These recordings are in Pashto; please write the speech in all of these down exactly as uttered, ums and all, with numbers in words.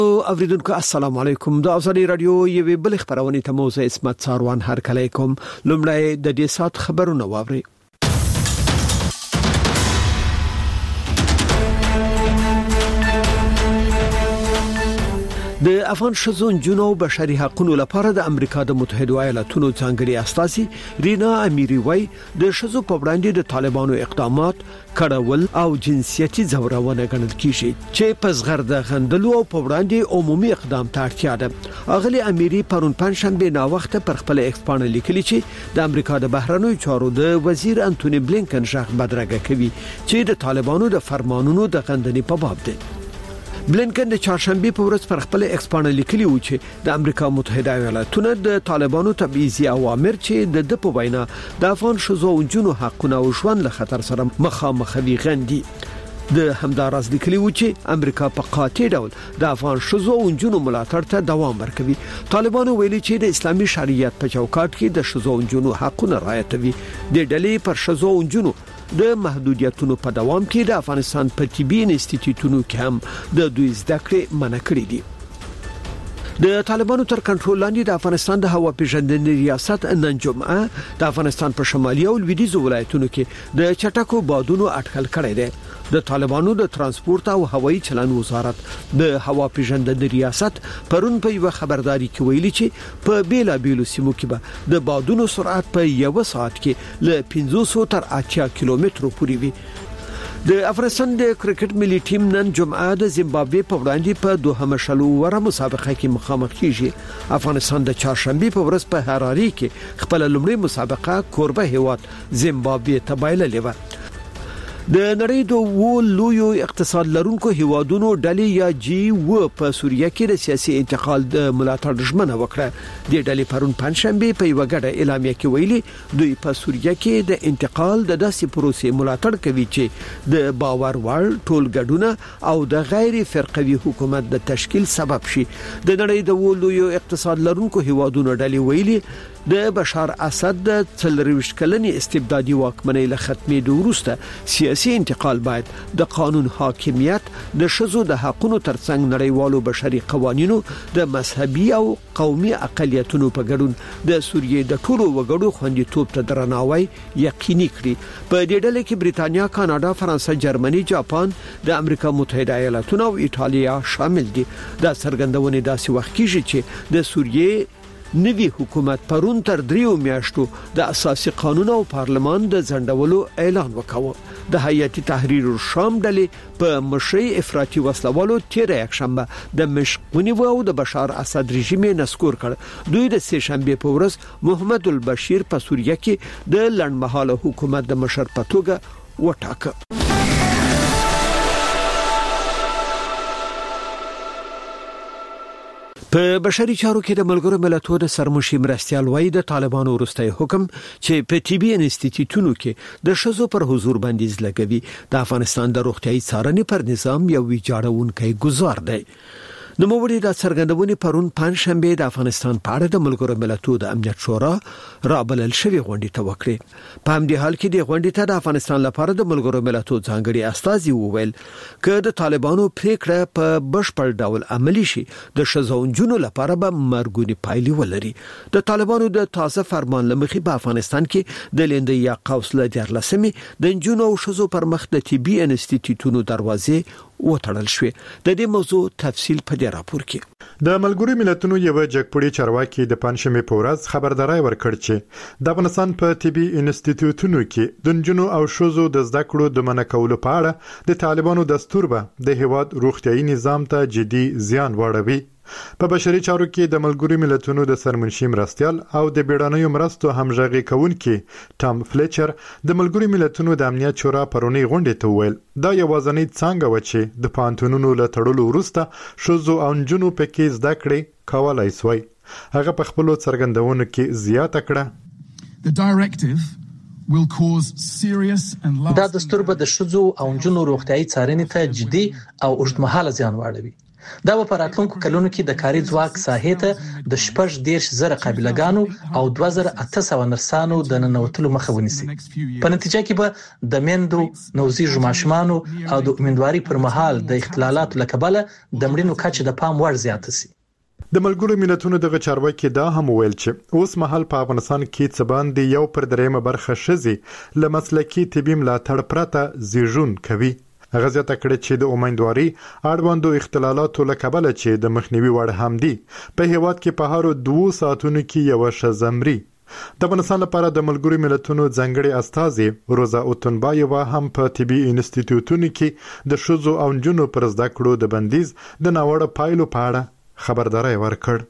اوریدونکو السلام علیکم د ازادي رادیو یوه بل خبرونه ته موزه اسمت ساروان هر کله کوم لمړی د دې سات خبرونه واوري. د افغان شزون جنو بشري حقوقو لپاره د امریکا د متحده ایالاتونو څنګهري استازي رینا امیری وای د شزو په وړاندې د طالبانو اقدامات کړهول او جنسيتي ځورونه ګڼل کیږي چې پسغر د غندلو او په وړاندې عمومي اقدام ته اړتیا ده. اغلی امیری پرون پنځشنبه نا وخت پر خپل ایکسپان لیکلي چې د امریکا د بهرنیو چارو د وزیر انټونی بلینکن ځخ بدرګه کوي چې د طالبانو د فرمانونو د غندنې په باب ده. بلینکن د چهارشنبه په ورځ پر خپل ایکسپان لیکلي و چې د امریکا متحده ایالاتونو د طالبانو تبعیضي اوامر چې د د په وینا د افغان شوزو او جنو حقونه او ژوند له خطر سره مخامخ دي غندي. د همدارس لیکلي و چې امریکا په قاطع ډول د افغان شوزو او جنو ملاتړ ته دوام ورکوي. طالبانو ویلي چې د اسلامي شریعت په چوکاټ کې د شوزو او جنو حقونه رعایتوي. د ډلې پر شوزو او جنو د محدودیتونو په دوام کې د افغانستان په طبي انسټیټیوټونو کې هم د دوی زده کړې منع کړې دي. د طالبانو تر کنټرول لاندې د افغانستان د هوا پیژندنې ریاست نن جمعه د افغانستان په شمالي او لویدیځ ولایتونو کې د چټکو بادونو اټکل کړی دی. د طالبانو د ترانسپورت او هوایي چلن وزارت د هوا پیژندنې ریاست پرون په یو خبرداري کې ویلي چې په بیلا بیلو سیمو کې به د بادونو سرعت په یو ساعت کې له پنځوس تر اتیا کیلومترو پورې وي. د افغانستان د کرکټ ملي ټیم نن جمعه د زیمبابوې په وړاندې په دوه مشلو وره مسابقه کې مخامخ کیږي. افغانستان د چهارشنبه په ورځ په هراري کې خپل لومړی مسابقه کوربه هیواد زیمبابوې ته بایللې و. د نړۍ د وول لویو اقتصاد لرونکو هیوادونو ډلې یا جی و په سوریه کې د سیاسي انتقال د ملاتړ ژمنه وکړه. د ډلې پرون پنځشنبه په یو غړ اعلامیه کې ویلي دوی په سوریه کې د انتقال د داسې پروسې ملاتړ کوي چې د باور وړ ټولګډونه او د غیر فرقوي حکومت د تشکیل سبب شي. د نړۍ د وول لویو اقتصاد لرونکو هیوادونو ډلې ویلي د بشار اسد د څلرويش کلنې استبدادي واکمنۍ له ختمېدو وروسته سیاسي انتقال باید د قانون حاکمیت د شذو د حقوقو ترڅنګ نړیوالو بشري قوانینو د مذهبي او قومي اقلیتونو په ګډون د سوریې د ټولو وګړو خوندیتوب ته درناوی یقیني کړي. په دې ډله کې بریتانیا، کاناډا، فرانسه، جرمني، جاپان، د امریکا متحده ایالاتونو او ایتالیا شامل دي. دا څرګندونه داسې وخت کېږي چې د سوریې نوی حکومت پرون تر دریو میاشتو د اساسي قانون او پارلمان د ځندولو اعلان وکاوه. د هیئت تحریر الشام ډلې په مشرۍ افراطي وسلوالو تیر یک شنبه د مشقونی او د بشار اسد رژیم نسکور کړ. دوی د سه شنبه په ورځ محمد البشیر په سوریه کې د لړمحاله حکومت د مشر په توګه وټاکه. په بشري چارو کې د ملګرو ملتونو د سرمشي مرستيال وای د طالبانو وروستي حکم چې په طبي انسټیټیوټونو کې د شذو پر حضور بندیز لګوي د افغانستان د روغتيایي څارنې پر نظام یو ویجاړونکی گزار دی. نو موږ د څرګندونې پرون پنځشنبه د افغانستان په اړه د ملګرو ملتونو د امنیت شورا رابلل شوی غونډه ته وکړه. په همدې حال کې د غونډې ته د افغانستان لپاره د ملګرو ملتونو ځانګړي استازي وویل چې د طالبانو پریکړه په بشپړ ډول عملی شي د شذوونجونو لپاره به مرګونی پایلې ولري. د طالبانو د تازه فرمان لمخې په افغانستان کې د لیندې یا قوس له دیارلسمې د جنونو او شذو پر مخ د طبي انسټیټیوټونو دروازې وټړل شوې. د دې موضوع تفصیل په دې راپور کې د ملګرو ملتونو یو جګپړی چارواکي د پنځمې په ورځ خبرداري ورکړ چې د افغانستان په طبي انسټیټیوټونو کې د جنونو او شذو د زده کړو د منع کولو په اړه د طالبانو دستور به د هیواد روغتيایي نظام ته جدي زیان واړوي. په بشري چارو کې د ملګرو ملتونو د سرمنشي مرستيال او د بیړنیو مرستو همغږي کوونکي ټام فلیچر د ملګرو ملتونو د امنیت شورا پرونی غونډه ته ویل دا یوازنی څنګه و چې د پانتونونو له تړلو وروسته شذو او جنونو پکې زده کړې کولای شوی. هغه په خپل څرګندونو کې زیاته کړه The directive will cause serious and lasting دا دستور به د شذو او جنونو روغتيایي څارنې ته جدي او اوږدمهاله زیان واړوي. دا په راتلونکو کلونو کې د کاري ځواک ساحې ته د شپږ دیرش زره قابلګانو او دوه زره اته سوه نرسانو د ننوتلو مخه ونیسي. په نتیجه کې به د میندو، نوزیږو ماشومانو او د امیندواري پر مهال د اختلالاتو له کبله د مړینو کچه د پام وړ زیاته شي. د ملګرو ملتونو دغه چارواکي دا هم ویل چې اوس مهال په افغانستان کې څه باندې یو پر دریمه برخه ښځې له مسلکي طبي ملاتړ پرته زیږون کوي. هغه زیاته کړې چې د امیندواري اړوندو اختلالاتو له کبله چې د مخنیوي وړ هم دي په هیواد کې په هر دوه ساعتونو کې یو ښځه مري. د افغانستان لپاره د ملګرو ملتونو ځانګړي استازي روزا اوتنبایووا هم په طبي انسټیټیوټونو کې د ښځو او نجونو پر زده کړو د بندیز د ناوړه پایلو په اړه خبرداری ورکړ.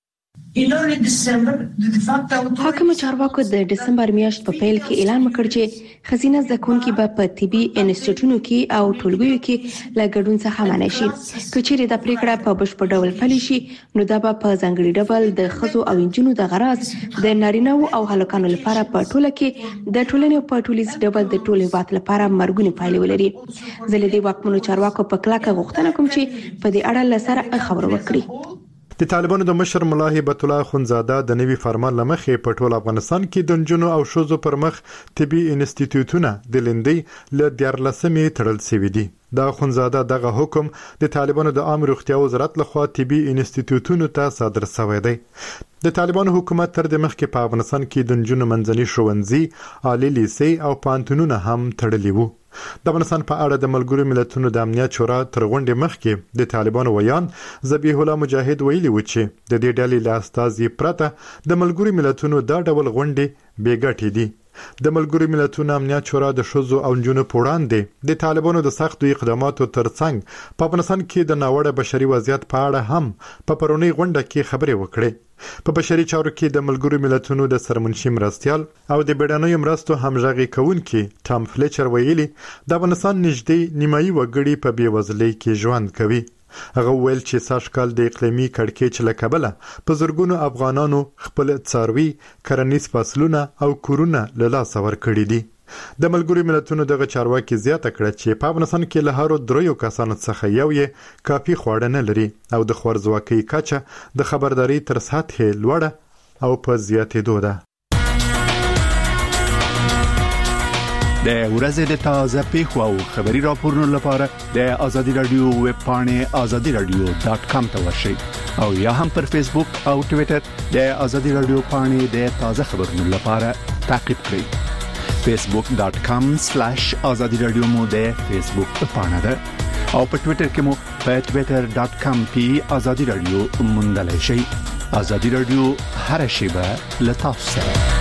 حاکم چارواکو د دسمبر میاشت په پیل کې اعلان وکړ چې خزینه زکونکي به په طبي انسټیټیوټونو کې او ټولګیو کې له ګډون څخه منع شي. کچېرې د پریکړه په بشپړ ډول پلي شي نو دا به په ځانګړي ډول د ښځو او نجونو د غراز د نارینه او هلکانو لپاره په ټوله کې د ټولنې په ټولیز ډول د ټولو هیواد لپاره مرګونی پایلې ولري. زه له دې واکمنو چارواکو په کلکه غوښتنه کوم چې په دې اړه له سره خبرو وکړي. د طالبانو د مشر ملا هبت الله خونزاده د نوي فرمان لمخې په ټول افغانستان کې د نجونو او ښځو پر مخ طبي انسټیټیوټونه د لندې له دیارلسمې تړل شوي دي. دا خونزاده دغه حکم د طالبانو د عام روغتیا وزارت لخوا طبي انسټیټیوټونو ته صادر شوی دی. د طالبانو حکومت تر د مخکې په افغانستان کې د نجونو منځني ښوونځي، عالي لیسې او پوهنتونونه هم تړلي وو. د افغانستان په اړه د ملګرو ملتونو د امنیت شورا تر غونډې مخکې د طالبانو ویان ذبیح الله مجاهد ویلي و چې د دې ډلې له استازي پرته د ملګرو ملتونو دا ډول غونډې بې ګټې دي. د ملګرو ملتونو امنیت شورا د ښځو او نجونو په وړاندې د طالبانو د سختو اقداماتو ترڅنګ په افغانستان کې د ناوړه بشري وضعیت په اړه هم په پرونی غونډه کې خبرې وکړې. په بشري چارو کې د ملګرو ملتونو د سرمنشي مرستيال او د بیړنیو مرستو همغږي کوونکي ټام فلیچر ویلي د افغانستان نږدې نیمایي وګړي په بېوزلۍ کې ژوند کوي. هغه ویل چې سږکال د اقلیمي کړکېچ له کبله په زرګونو افغانانو خپل څاروي، کرنیز فصلونه او کورونه له لاسه ورکړي دي. د ملګرو ملتونو دغه چارواکي زیاته کړه چې په افغانستان کې له هرو دریو کسانو څخه یو یې کافي خواړه نه لري او د خوارځواکۍ کچه د خبرداري تر سطحې لوړه او په زیاتېدو ده. د ورځې د تازه پیښو او خبري راپورونو لپاره د آزادي رادیو ویب پاڼې آزادي رادیو ډاټ کام ته ورشئ او یا هم پر فیسبوک او ټوئیټر د آزادي رادیو پاڼې د تازه خبرونو لپاره تعقیب کړئ. facebook dot com slash azadi radio مو د فیسبوک پاڼه ده او په ټوئیټر کې مو په twitter dot com کې azadi radio موندلای شئ. azadi radio هر شیبه له تاسو سره.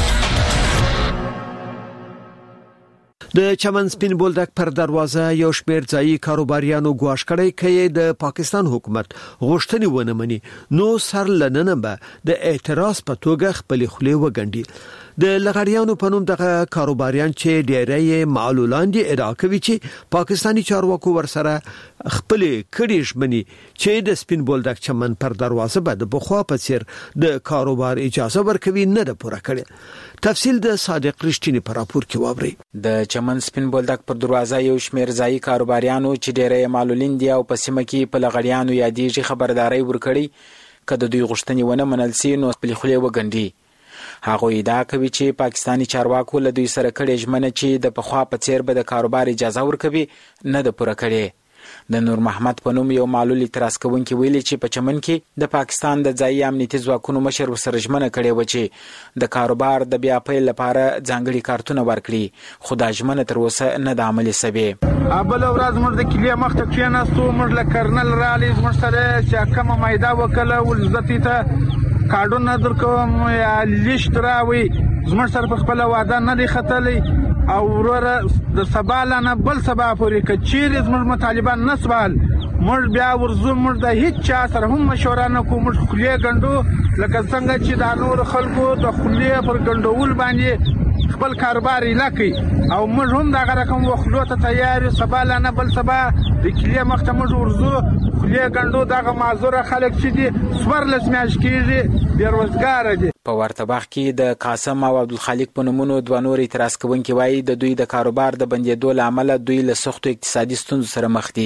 د چمن سپین بولدک پر دروازه یو شمېر ځایي کاروباریانو ګواښ کړی چې د پاکستان حکومت غوښتنې ونه مني نو سر لننه به د اعتراض په توګه خپل خولې وګڼي. د لغړیانو په نوم دغه کاروباریان چې ډېری معلولان دي ادعا کوي چې پاکستانی چارواکو ورسره خپل کړي ژمنې چې د سپین بولدک چمن پر دروازه به د بخوا په څیر د کاروبار اجازه ورکوي نه ده پوره کړي. تفصیل د صادق رښتینی په راپور کې واوري. د چمن سپین بولدک پر دروازه یو شمېر ځایي کاروباریانو چې ډېری معلولین دي او په سیمه کې په لغړیانو یادېږي خبرداري ورکړي که د دوی غوښتنې ونه منل سي نو خپل خولې وګڼي. هغه ادعا کوي چې پاکستانی چارواکو له دوی سره کړي ژمنه چې د پخوا په څیر به د کاروبار اجازه ورکوي نه ده پوره کړي. د نور محمد په نوم یو معلول اعتراض کوونکی ویلي چې په چمن کې د پاکستان د ځایي امنیتي ځواکونو مشر ورسره ژمنه کړې و چې د کاروبار د بیا پیل لپاره ځانګړي کارتونه ورکړي خو دا ژمنه تر اوسه نه ده عملي شوې. بله ورځ موږ د کلي مخ ته کېناستو، موږ له کرنل رالي زموږ سره چې کومه معاهده وکړله ولزتي ته کارډونه درکوم یا لیست راوي زموږ سره په خپله واده نه دی ختلی او وروره د سبا نه بل سبا پورې که چیرې زموږ مطالبه نه سوال موږ بیا ورځو، موږ د هیڅ چا سره هم مشوره نه کوو، موږ خولې ګنډو لکه څنګه چې د نور خلکو د خولې پر ګنډول باندې خپل کاروبار یې کوي او موږ هم دغه رقم وخلو ته تیار یو. سبا نه بل سبا د کلي مخ ته موږ ورځو خولې ګنډو. دغه معذوره خلک چې دي څوارلس میاشتې کېږي بېروزګاره دي. په ورته وخت کې د قاسم او عبدالخالق په نومونو دوه نور اعتراض کوونکي وایي د دوی د کاروبار د بندېدو له امله دوی له سختو اقتصادي ستونزو سره مخ دي.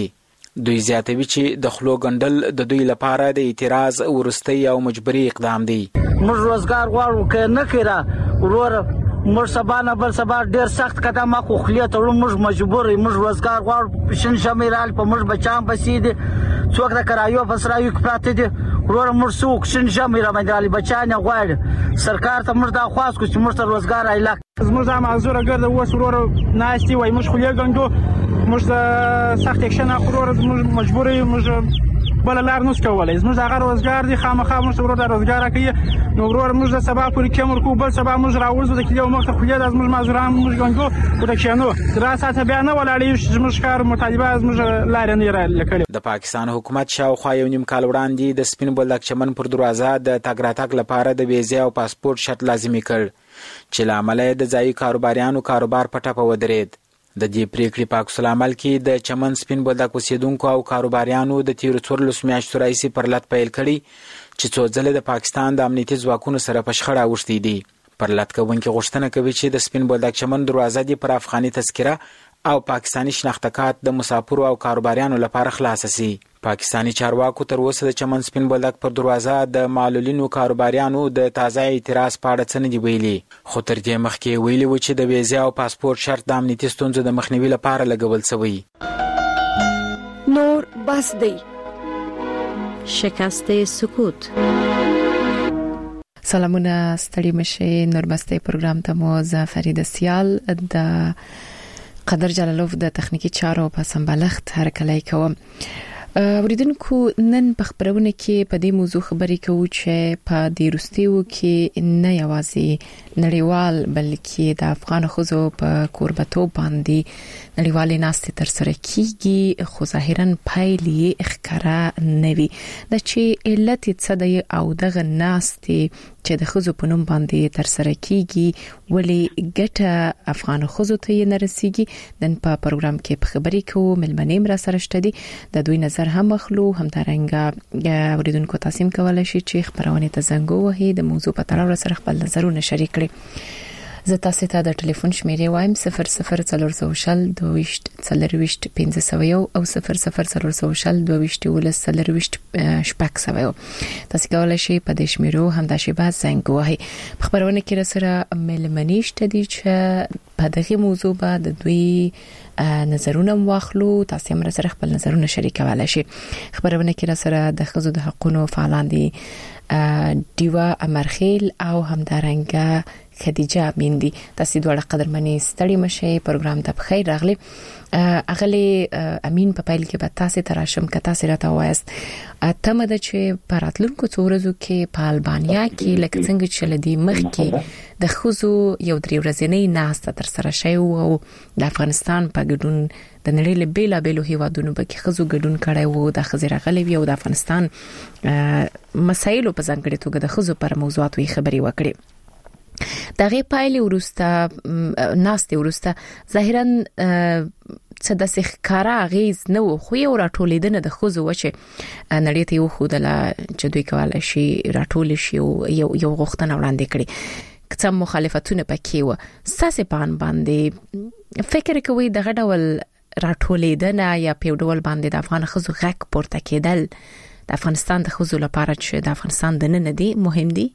دوی زیاتوي چې د خلو ګندل د دوی لپاره د اعتراض ورستي او مجبوري اقدام دی. موږ روزګار غواړو که نه کړه ورور موږ سبا نه بل سبا ډیر سخت قدم اخو خلیه ته موږ مجبور یو موږ روزګار غواړو شین شمیرال په موږ بچان بسید څوک د کرایو فسرایو کپراته دي ورور موږ څوک شین شمیرال باندې بچان غواړي سرکار ته موږ دا خواست کو چې موږ ته روزګار ایلا موږ هم معذور ګرځو وس ورور ناشتي وای موږ خلیه ګندو موږ سخت اکشن اخو ورور موږ مجبور یو موږ بل لار نو سکولای زموږ هغه روزګار دي خامخا موږ ورور د روزګار کوي نو ورور موږ د سبا پورې کوم کو بل سبا موږ راوځو د کلیو مخ ته خو د موږ مازوران موږ ګنګو او د کښنو دراسته بیا نه ولاړې موږ کار مطالبه موږ لار نه لکړي. د پاکستان حکومت شاوخوا یو نیم کال وړاندې د سپین بولدک چمن پر دروازه د تګ راتګ لپاره د ویزه او پاسپورت شرط لازمي کړ چې لامل د ځایي کاروباریانو کاروبار په ټاپه ودرېد. د دې پریکړې په عکس العمل کې د چمن سپین بولدک اوسیدونکو او کاروباریانو د تیرو څوارلسو میاشتو راهیسې پر لټ پیل کړي چې څو ځله د پاکستان د امنیتي ځواکونو سره په شخړه اوښتي دي. پر لټ کوونکي غوښتنه کوي چې د سپین بولدک چمن دروازه دې پر افغاني تذکره او پاکستانی شناخته کارت د مسافرو او کاروباریانو لپاره خلاص شي. پاکستانی چارواکو تر اوسه د چمن سپین بولدک پر دروازه د معلولینو کاروباریانو د تازه اعتراض په اړه څه نه دی ویلي خو تر دې مخکې ویلي و چې د ویزه او پاسپورت شرط د امنیتي ستونزو د مخنیوي لپاره لګول شوی. نور بس دی شکست سکوت. سلامونه ستړي مشه نورمسته پروګرام ته مو ز فرید سیال د قدر جلالوف د تخنیکی چارو په سمبالښت هرکلی کوم. اوریدونکو نن په خبرونه کې په دې موضوع خبرې کوو چې په دې وروستیو کې نه یوازې نړیوال بلکې د افغان ښځو په کوربتوب باندې نړیوالې ناستې ترسره کیږي خو ظاهرا پایلې ښکاره نه وي د چې علت څه دی او دغه ناستې چې د ښځو په نوم باندې ترسره کیږي ولې ګټه افغان ښځو ته یې نه رسیږي. نن په پروګرام کې په خبرې کوو ملمنې را سره شته دي د دوی نظر هم مخلو هم ترنګ اوریدونکو تاسو کولای شئ چې خبرونه ته زنګ ووهئ د موضوع په تړاو سره خپل نظرونه شریک کړئ. زه تاسو ته د ټلیفون شمیرې وایم صفر صفر څلور سوشل دویشت څلرويشت پنځه سوه او صفر صفر څلور سوشل دویشت ولس څلرويشت شپږ سوه. تاسو کولای شئ په دې شمیرو هم د شیبه زنګ ووهئ. خبرونه کې را سره ملمنې شته دي چې په دغه موضوع باندې د دوی نظرونه واخلو تاسو هم سره خپل نظرونه شریکولای شئ. خبرونه کې را سره د ښځو د حقوقو فعالان دي دیوا امرخیل او همدارنګه خدیجه میندی. تاسو دواړه قدرمنې ستړي مشه پروګرام ته بخیر راغلی. اغلی امین په پایل کې به تاسو ته راشم که تاسو راته وایست تمه ده چې په راتلونکو څو ورځو کې په البانیا کې لکه څنګه چې لدی مخ کې د خوځو یو درې ورځې ناسته تر سره شوی او د افغانستان په ګډون د نړۍ له بیلا بیلو هیوادونو په کې خوځو ګډون کړي وو د خزر غلې وی او د افغانستان مسایلو په ځانګړي توګه د خوځو پر موضوعاتو خبري وکړي. دغه پایلې ورسته ناستې ورسته ظاهرا څه د ښکارا غیز نو خو یو راټولیدنه د خوځو وچه نړۍ ته یو خودله چې دوی کولای شي راټول شي یو یو غوښتنه وړاندې کړي کڅ مخالفتونه پکې و ساسه پان باندې فکر کوي دغه ډول راټولیدنه یا په ډول باندې د افغان خوځو غک پورته کېدل د افغانستان د خوځو لپاره چې د افغانستان د نن دی مهم دی.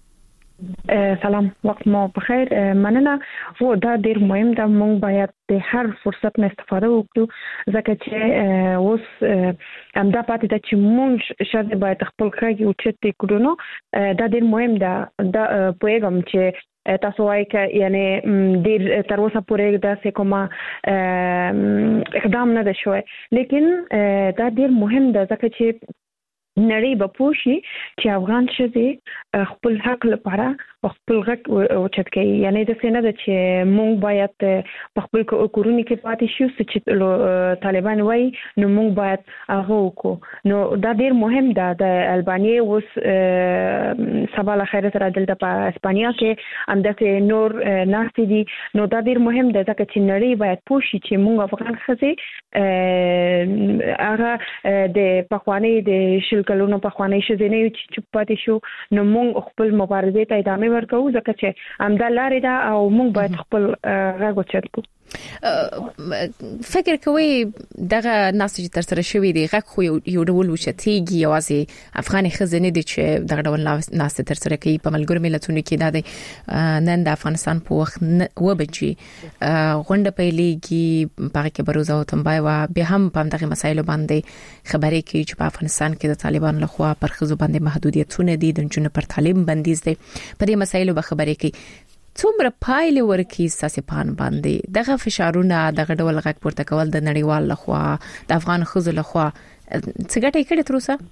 سلام وخت مو بخیر مننه و دا ډیر مهم ده مونږ باید د هر فرصت نه استفاده وکړو ځکه چې اوس همدا پاتې ده چې مونږ شاید باید خپل خاګي او چته کړو نو دا ډیر مهم ده دا پوهیږم چې تاسو وايي چې یعنی ډیر تر اوسه پورې دا څه کومه اقدام نه ده شوی لیکن دا ډیر مهم ده ځکه چې نړۍ به پوښي چې افغان شې خپل حق لپاره خپل حق اوچت کوي یعنی د څه نه ده چې مونږ باید په خپل کورونو کې پاتې شو چې طالبان وایي نو مونږ باید هغه وکړو نو دا ډیر مهم ده د البانیا اوس سبا له خیره سره دلته په اسپانیا کې همداسې نور ناستې دي نو دا ډیر مهم ده ځکه چې نړۍ باید پوښي چې مونږ افغان ښځې هغه د پخواني د شل کلونو پخواني شزینې چې چوپ پاتې شو نو مونږ خپل مبارزې ته ادامه ورکوو ځکه چې همدا لارې ده او مونږ باید خپل غږ اوچت کړو. فکر کوي دغه ناس چې تر سره شوی دی غږ خو یو ډول وشتيږي یوازې افغاني خزانه دي چې دغه ډول ناس تر سره کوي په ملګرو ملتونو کې دا د نن د افغانستان په وخت و بچي غونډه پیلېږي په کې بروزه او تنبای و به هم په دغه مسایلو باندې خبرې کوي چې په افغانستان کې د طالبان لخوا پر خزو باندې محدودیتونه دي د جنونو پر تعلیم بندیز دي په دې مسایلو به خبرې کوي څومره پایله ورکی ساسي پان باندې دغه فشارونه دغه ډول غږ پورته کول د نړیوال لخوا د افغان خزو لخوا څنګه ټی کړی تر اوسه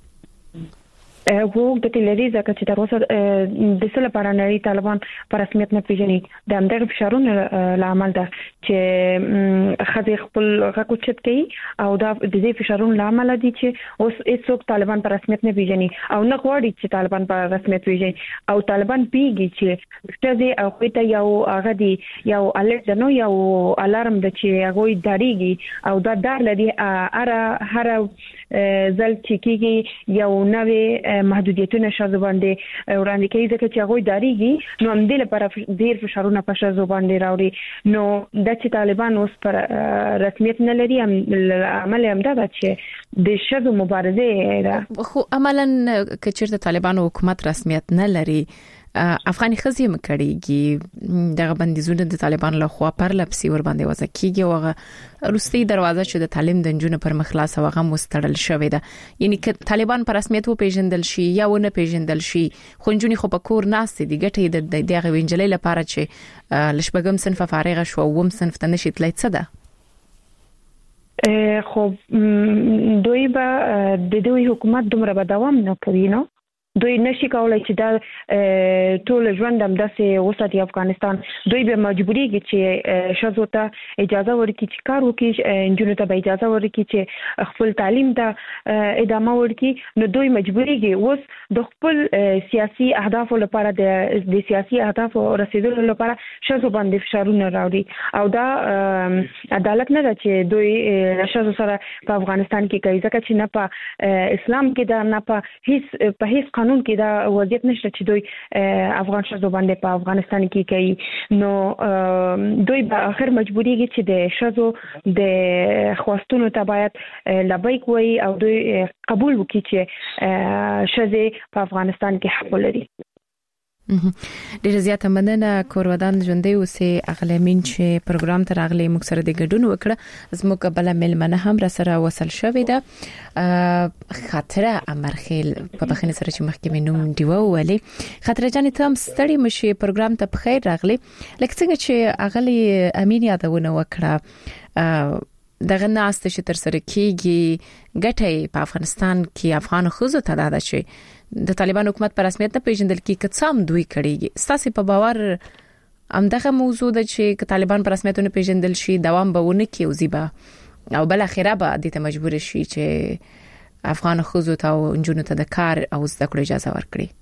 وو د تلری ځکه چې تر اوسه د څه لپاره نړۍ طالبان په رسمیت نه پیژني د همدغه فشارونو لامل ده چې خځې خپل غږ اوچت کوي او دا د دې فشارونو لامل دي چې اوس هیڅوک طالبان په رسمیت نه پیژني او نه غواړي چې طالبان په رسمیت پیژني او طالبان پیږي چې څه او کوته یو هغه دی یو الرټ نو یو الارم د چې هغه داریږي او دا دار لري اره هر ځل چې کیږي یو نوې محدودیتونه شاذ باندې وړاندې کوي ځکه چې هغه داریږي نو هم دې لپاره ډیر فشارونه په شاذ باندې راوړي نو د چې طالبان اوس پر رسمیت نه لري عمل هم دا چې د شاذ مبارزه ده خو عملاً کچېرته طالبان حکومت رسمیت نه لري افغاني خزي مکړيږي دغه بندیزونه د طالبان له خوا پر لپسي ور باندې وځي کیږي وغه روسي دروازه چې د تعلیم د جنونو پر مخلاص وغه مستړل شوې ده یعنی ک طالبان پر رسمیت و پیژندل شي یا ونه پیژندل شي خونجونی خو په کور ناس دي ګټې د دغه وینجلې لپاره چې لشبګم صنف فارغه شو ووم صنف ته نشي تلای څه ده خو دوی به د دوی حکومت دومره به دوام نه کوي نو دوی نشي کولای چې دا ټول ژوند هم داسې وساتي افغانستان دوی به مجبوريږي چې شذو ته اجازه ورکړي چې کار وکړي انجونو ته به اجازه ورکړي چې خپل تعلیم ته ادامه ورکړي نو دوی مجبوريږي اوس د خپل سیاسي اهداف لپاره د سیاسي اهداف رسیدلو لپاره شذو باندې فشارونه راوړي او دا عدالت نه ده چې دوی شذو سره په افغانستان کې کوي ځکه چې نه په اسلام کې دا نه په هیڅ په هیڅ قانون کې دا وضعیت نشته چې دوی افغان شذو باندې په افغانستان کې کوي نو دوی به اخر مجبوريږي چې د شذو د خواستونو ته باید لبیک وي او دوی قبول وکړي چې شذې په افغانستان کې حق لري ډیر زیاته مننه کورودان ژوندۍ اوسې اغلمین چې پروګرام ته راغلي موږ سره د ګډون وکړه زموږ بل ملمنه هم را سره وصل شوې ده خاطره امرخیل په بخنه سره چې مخکې نوم دیو ولې خاطره جان ته هم ستړي مشي پروګرام ته بخیر راغلي لکه څنګه چې اغلی امین یادونه وکړه دغه ناست چې تر سره کیږي ګټي په افغانستان کې افغان خوځو ته دا چې د طالبان حکومت پر رسمیت نه پیژندل کی کڅام دوی کړيږي ستاسو په باور همدغه موضوع د چې طالبان پر رسمیت نه پیژندل شي دوام به ونه کی او زیبا او بل اخیره به د ته مجبور شي چې افغان خوځو ته او جنونو ته د کار او زده کړې اجازه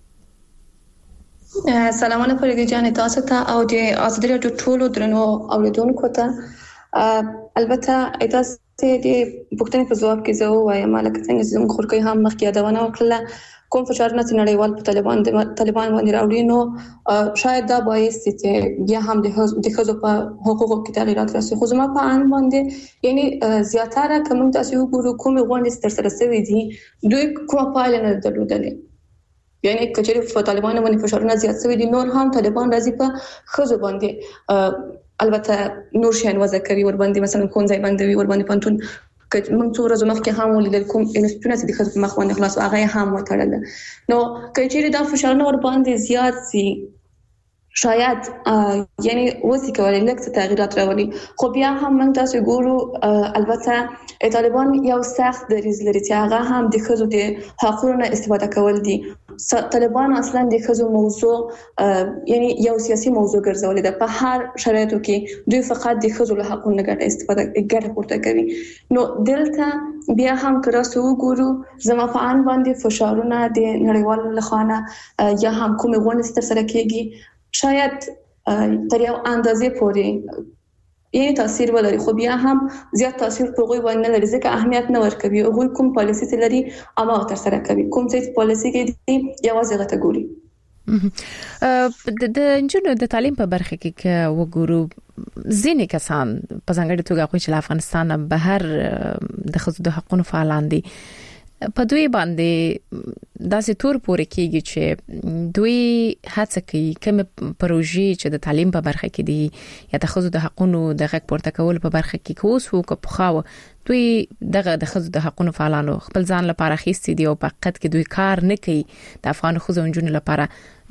ورکړي سلامونه فريده جان تاسو ته او د ازادي راډیو ټولو درنو اوریدونکو ته البته تاسو د پښتنې په ځواب کې زه وایم لکه څنګه چې موږ خورکې هم مخکې یادونه وکړه کوم فشارونه چې نړیوال په طالبان د طالبان باندې راوړي نو شاید دا باعث چې بیا هم د خزو په حقوقو کې تغیرات راسي خو زما په ان باندې یعنی زیاتره کوم تاسو وګورو کوم غونډې تر سره شوي دي دوی کوم پایله نه درلودلې یعنی کچېره په طالبان باندې فشارونه زیات شوي دي نور هم طالبان راځي په خزو باندې البته نور شین وځ کوي ور باندې مثلا کونځای باندې ور باندې پنتون که موږ څو ورځې مخکې هم ولیدل کوم انسټیټونه چې د خلکو په مخ باندې خلاص هغه هم وتړل نو کچېره دا فشارونه ور باندې زیات سي شاید یعنی وسی کولای لکه تغیرات راولي خو بیا هم موږ تاسو ګورو البته طالبان یو سخت دریځ لري چې هغه هم د خزو د حقوقو استفاده کول دي طالبان اصلا د خزو موضوع یعنی یو سیاسي موضوع ګرځولې ده په هر شرایطو کې دوی فقط د خزو له حقوقو ګټه استفاده ګټه پورته کوي نو دلته بیا هم کراسو ګورو زما په ان باندې فشارونه د نړیوالو لخوا یا هم کوم غونډې تر سره کېږي شاید تر یو اندازې پورې یې تاثیر ولري خو بیا هم زیات تاثیر په غوي باندې لري ځکه اهمیت نه ورکوي غوي کوم پالیسي لري اما تر سره کوي کوم څه پالیسي کې دي یوازې غته ګوري د د انجونو د تعلیم په برخه کې وګورو ځینې کسان په ځانګړي توګه خو چې افغانستان بهر د خزو د حقوقو فعالان دي په دوی باندې داسې تور پورې کیږي چې دوی هڅه کوي کوم پروژې چې د تعلیم په برخه کې دي یا د خزو د حقوقو د غږ پورته کول په برخه کې کوس وو کو خو دوی دغه د خزو د حقوقو فعالانو خپل ځان لپاره خېستي دي او په حقیقت کې دوی کار نه کوي د افغان خزو جنونو لپاره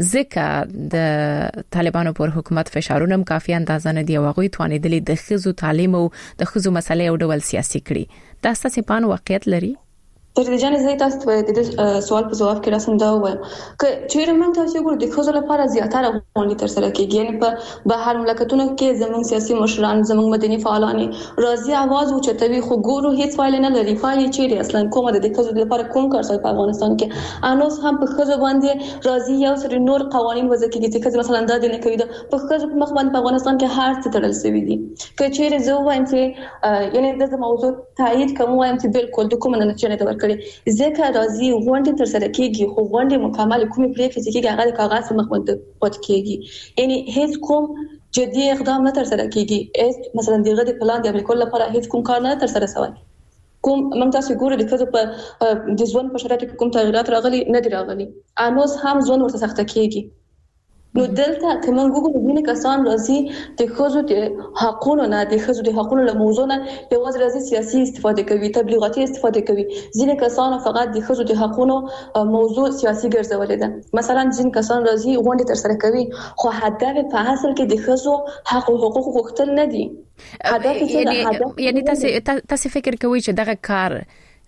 ځکه د طالبانو پر حکومت فشارونه کافي اندازه نه دی او هغه توانیدلې د خزو تعلیم او د خزو مسلې او ډول سیاسي کړي دا ستاسو په واقعیت لري تر دې جن زه تاسو ته د سوال په جواب کې راسم دا وایم ک چیرې موږ تاسو ګورو د خزو لپاره زیاتره غونډې تر سره کېږي یعنی په بهر مملکتونو کې زموږ سیاسي مشران زموږ مدني فعالان راځي आवाज اوچتوي خو ګورو هیڅ فایل نه لري فایل چیرې اصلا کومه د خزو لپاره کوم کار شوی په افغانستان کې انوس هم په خزو باندې راځي یو سری نور قوانين وځي کېږي چې مثلا دا د نه کوي په خزو په مخ باندې په افغانستان کې هر څه تړل شوی دي ک چیرې زه وایم چې یعنی د موضوع تایید کوم وایم چې بالکل د کوم نه چنه دا ورکړي ځکه راځي غونډې تر سره کېږي خو غونډې مکمل کومې پریکړې چې کېږي هغه د کاغذ مخ باندې پات کېږي یعنی هیڅ کوم جدي اقدام نه تر سره کېږي مثلا دغه د پلان د امریکا لپاره هیڅ کوم کار نه تر سره شوی کوم موږ تاسو ګورو د کده په د ځوان په شرایطو کې کوم تغیرات راغلي نه دي راغلي انوس هم ځوان ورته سخته کېږي نو دلته کوم ګوګل دینه کسان راځي د خزو د حقوقو نه د خزو د حقوقو له موضوع نه په وځ راځي سیاسي استفاده کوي تبلیغاتي استفاده کوي ځینې کسان فقط د خزو د حقوقو موضوع سیاسي ګرځولې ده مثلا ځینې کسان راځي غونډه تر سره کوي خو هدف په اصل کې د خزو حق او حقوق غوښتل نه دي هدف یعنی یعنی تاسو تاسو فکر کوئ چې دغه کار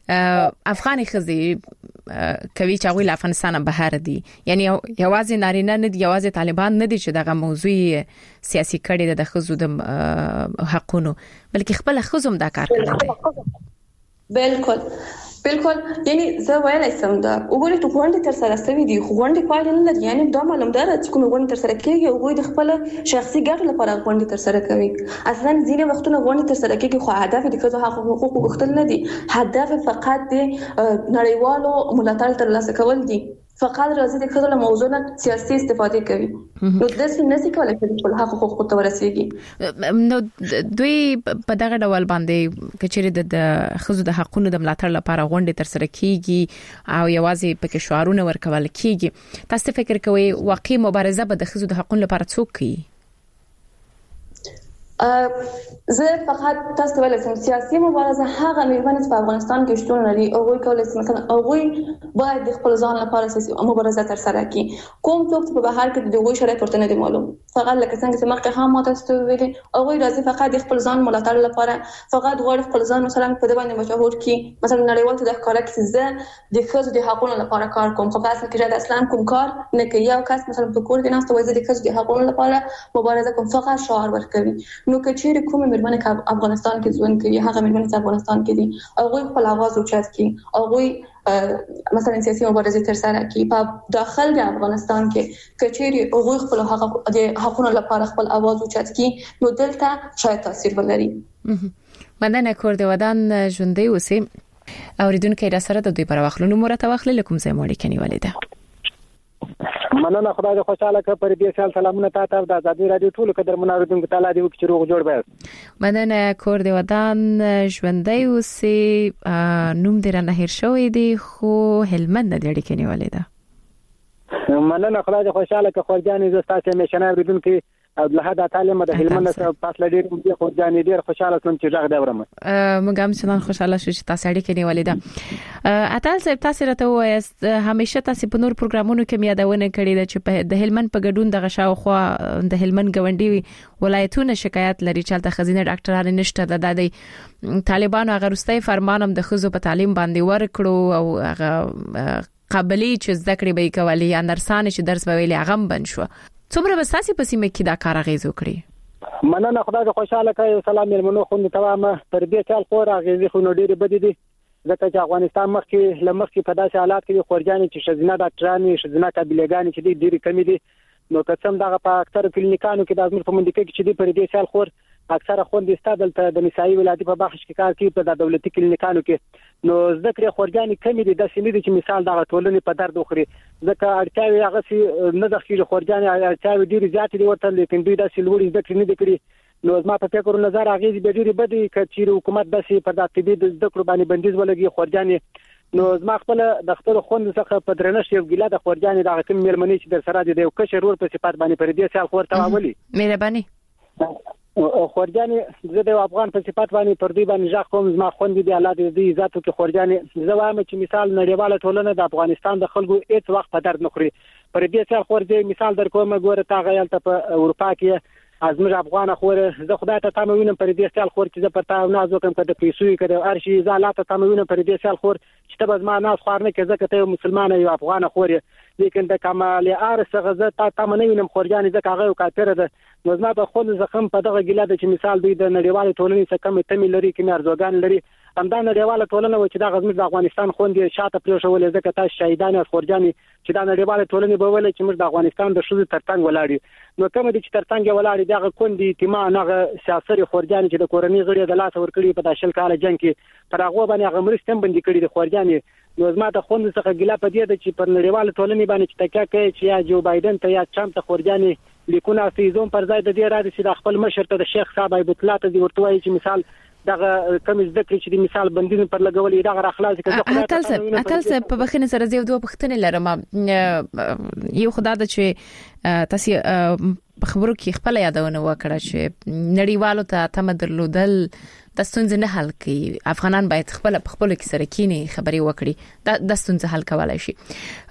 افغاني خزي کوي چې هغه افغانستان بهر دي یعنی یوازې نارینه نه دي یوازې طالبان نه دي چې دغه موضوع سیاسي کړي د خزو د حقونو بلکې خپل خزم دا کار کوي بالکل بالکل یعنی زه ویلای سم دا وګورئ ته غونډه تر سره ستوي دي غونډه پایل نه لري یعنی دا معلوم ده چې کوم غونډه تر سره کېږي او د خپل شخصي ګټو لپاره غونډه تر سره کوي اصلا ځینې وختونه غونډه تر سره کېږي خو هدف د خزو حقوق غوښتل نه دي هدف فقط د نړیوالو ملاتړ ترلاسه کول دي فقط راځي د خزو له موضوع نه سیاسي استفاده کوي نو د سې نسي کولای چې خپل حق حقوق ته ورسیږي نو دوی په دغه ډول باندې کچېره د خزو د حقوقو د ملاتړ لپاره غونډې تر سره کیږي او یوازې پکې شعارونه ورکول کیږي تاسو فکر کوئ واقعي مبارزه به د خزو د حقوقو لپاره څوک کوي زه فقط تاسو ته ویل سیاسي مبارزه هغه میرمنې په افغانستان کې شتون لري او هغوی کولای شي مثلا هغوی باید د خپل ځان لپاره سیاسي مبارزه تر سره کړي کوم څوک چې په بهر کې د هغوی شرایط ورته نه دي معلوم فقط لکه څنګه چې مخکې هم تاسو ته ویلي هغوی راځي فقط د خپل ځان ملاتړ لپاره فقط غواړي خپل ځان مثلا په دې باندې مشهور کړي مثلا نړیوال ته د ښکارا کې زه د خزو د حقوقو لپاره کار کوم خو په اصل کې د اسلام کوم کار نه کوي یو کس مثلا په کور کې ناست وایي د خزو د حقوقو لپاره مبارزه کوم فقط شعار ورکوي نو کچېره کومه میرمنې چې افغانستان کې ژوند کوي هغه میرمنې چې افغانستان کې دي هغوی خپل आवाज اوچت کړي هغوی مثلا سیاسي مبارزه تر سره کړي په داخل د افغانستان کې کچېری هغوی خپل حق د حقوقو لپاره خپل आवाज اوچت کړي نو دلته شاید تاثیر ولري مننه کور د ودان ژوندۍ اوسئ اوریدونکو را سره د دوی پر واخلونو مرته واخلې کوم ځای مړی کني ولیده مننه خدای دې خوشاله کړ پر دې سال سلامونه تاسو د ازادي رادیو ټول قدر مناردونکو تعالی دې وکړي روغ جوړ به مننه کور دې ودان ژوندۍ اوسې نوم دې را نه هیر شوی دی خو هلمند د اړیکې نیولې ده مننه خدای دې خوشاله کړ خورجانې زستا چې مشنه اوریدونکو او له دا تعلیم د هلمند سره فاصله ډیر دې خورجانې ډیر خوشاله شوم چې ځغ دا ورم موږ هم څنګه خوشاله شو چې تاسو اړیکې نیولې ده اتل صاحب تاسو راته وایست همیشه تاسو په نور پروګرامونو کې یادونه کړې ده چې د هلمند په ګډون د غشاو خو د هلمند غونډي ولایتونه شکایت لري چې د خزینه ډاکټرانو نشته د د طالبانو هغه رستۍ فرمانم د خزو په تعلیم باندې ورکړو او هغه قابلیت چې ذکر به کوي یا نرسانه چې درس به ویلي هغه بن شو څومره بساسي په سیمه کې دا کار غیزو کړی مننه خدای دې خوشاله کړي سلام مېلمنو خو نو تمامه پر دې چل خو راغېزي خو نو ډېر بد دي ځکه چې افغانستان مخکې لمخکې په داسې حالات کې خورجانې چې شزینه ډاکټرانې شزینه قابلیتګانې چې ډېری کمی دي نو قسم دغه په اکثر کلینیکانو کې د ازمیر په منډه کې چې دی پر دې چل خور اکثره خوندې استادل ته د نسایي ولادت په بخش کې کار کوي په د دولتي کلینیکانو کې نو ذکر خورجانې کمی دي د سیمې چې مثال دغه ټولنې په درد وخوري ځکه اړتیاوي هغه سي نه د خېږي خورجانې اړتیاوي ډېری زیات دي ورته لیکن دوی د سلوړي ذکر نه دي کړی نو زما په فکر نظر هغه به ډیره بدی چې حکومت داسې پر د طبي د ذکر باندې بندیز ولګي خورجانې نو زما خپل د خپل خوند څخه په درنښت یو ګیله د خورجانې د حکم میرمنې چې در سره د یو کشر ور په صفات باندې پر دې سال خور تاولي مهرباني خورجانې زه د افغان په صفات باندې پر دې باندې ځخ کوم زما خوند دي الله دې عزت وکړي خورجانې زه وایم چې مثال نړیواله ټولنه د افغانستان د خلکو هیڅ وخت په درد نه خوري پر دې سال خورجې مثال در کوم ګوره تا غیل ته په اروپا کې ازمر افغان خور زه خدای ته تموینم پر دې سال خور چې زه پتا ناز وکم کده پیسوي کده ارشي زالات تموینم پر دې سال خور چې ته بز ما ناز خور نه کې زکه ته مسلمان یو افغان خور لیکن د کمال ارس غزه تا تمنوینم خورجانې زکه هغه کاتره ده نو زما په خود زخم په دغه ګیله د چې مثال دوی د نړیوال ټولنې څخه کم تمی لري کې مرزوګان لري همدا نړیواله ټولنه و چې د غزمر د افغانستان خوندې شاته پریښولې ځکه تاسو شهیدان خورجانې چې د نړیواله ټولنې به ولې چې موږ د افغانستان د شوزي ترڅنګ ولاړی نو کوم دي چې ترڅنګ ولاړی دغه کوندې اجتماع نه سیاسي خورجانې چې د کورنۍ غړي د لاس ورکړي په داشل کال جنگ کې پر هغه باندې هغه مرستم بندي کړي د خورجانې نو زما د خوند څخه ګیله په دې ده چې پر نړیواله ټولنې باندې چې تکیه کوي چې یا جو بایدن ته یا ټرمپ ته خورجانې لیکونه فیزون پر ځای د دې راځي چې د خپل مشر ته د شیخ صاحب ایبت الله ته دی ورته وایي چې مثال دغه کوم ذکر چې د مثال بندین پر لګولې دغه اخلاص کړه اتل څه اتل څه په بخینه سره زیو دوه پښتنې لرم یو خدای د چې تاسو خبرو کې خپل یادونه وکړه چې نړیوالو ته تم درلودل د ستونزې نه حل کوي افغانان باید خپل خپل کې سره کینی خبري وکړي د ستونزې حل کولای شي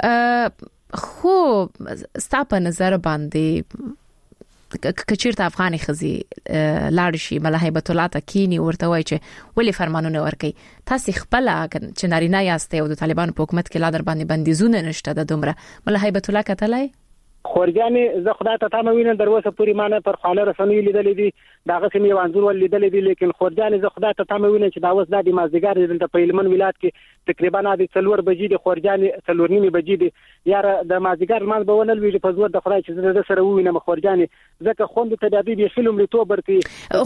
خو ستاسو نظر باندې کچیرته افغاني خزي لاړ شي مله هیبت الله تکینی ورته وای چې ولې فرمانونه ورکي تاسو خپل چې نارینه یاستئ او د طالبان په حکومت کې لا در باندې بندیزونه نشته د دومره مله هیبت الله کتلای خورجانې زه خدای ته تموینم دروسه پوری معنی پر خاله رسنۍ لیدلې دي داغه سیمه وانزور ول لیدلې دي لیکن خورجانې زه خدای ته تموینم چې دا اوس د مازیګر د پېلمن ولایت کې تقریبا د څلور بجې د خورجانې څلور نیمه بجې دي یار د مازیګر مان به ونل ویل په زور د خدای چې د سره وینم خورجانې ځکه خوند ته د دې فلم لیتو برتي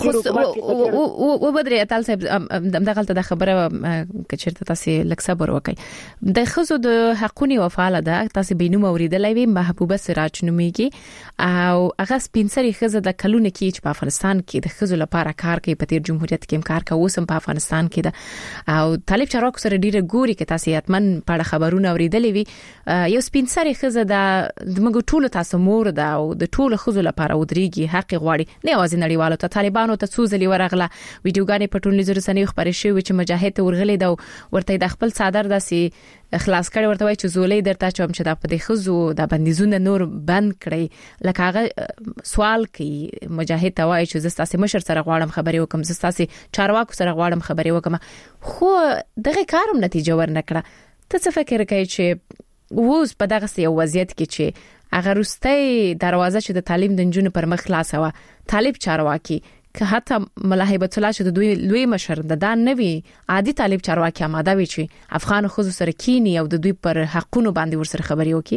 او بدري اتل صاحب دغه د خبره کچرته تاسو لک صبر وکي د خزو د حقوني وفاله ده تاسو بینو اوریدلای وي محبوبه سراج نوميږي او هغه سپینسري خزه د کلونه کې چې په افغانستان کې د خزو لپاره کار کوي په تیر جمهوریت کې کار کوي اوس په افغانستان کې ده او طالب چارواکو سره ډیره ګوري کې تاسو یتمن په خبرونه اوریدلې وي یو سپینسري خزه د دمغه ټولو تاسو مور ده او د ټولو خزو لپاره ودرېږي حق غواړي نه وازي نړیوالو ته طالبانو ته څوزلي ورغله ویډیوګانې په ټولنیزو رسنیو خبرې شوې چې مجاهد ورغلي دا ورته د خپل صادر داسي خلاص کړي ورته وای چې زولې درته چوم چې د په خزو د بندیزونه نور بند کړي لکه هغه سوال کوي مجاهد ته وای چې زستا سي مشر سره غواړم خبرې وکم زستا سي چارواکو سره غواړم خبرې وکم خو دغه کارم نتیجه ورنکړه ته څه فکر کوي چې ووس په دغه سي وضعیت کې چې هغه روستي دروازه چې د تعلیم د جنونو پر مخ خلاصه و طالب چارواکي که حتی ملاحبت الله چې د دوی لوی مشر د دان نوي عادي طالب چارواکي آماده وي چې افغان خو سره کینی او د دوی پر حقونو باندې ورسره خبري وکي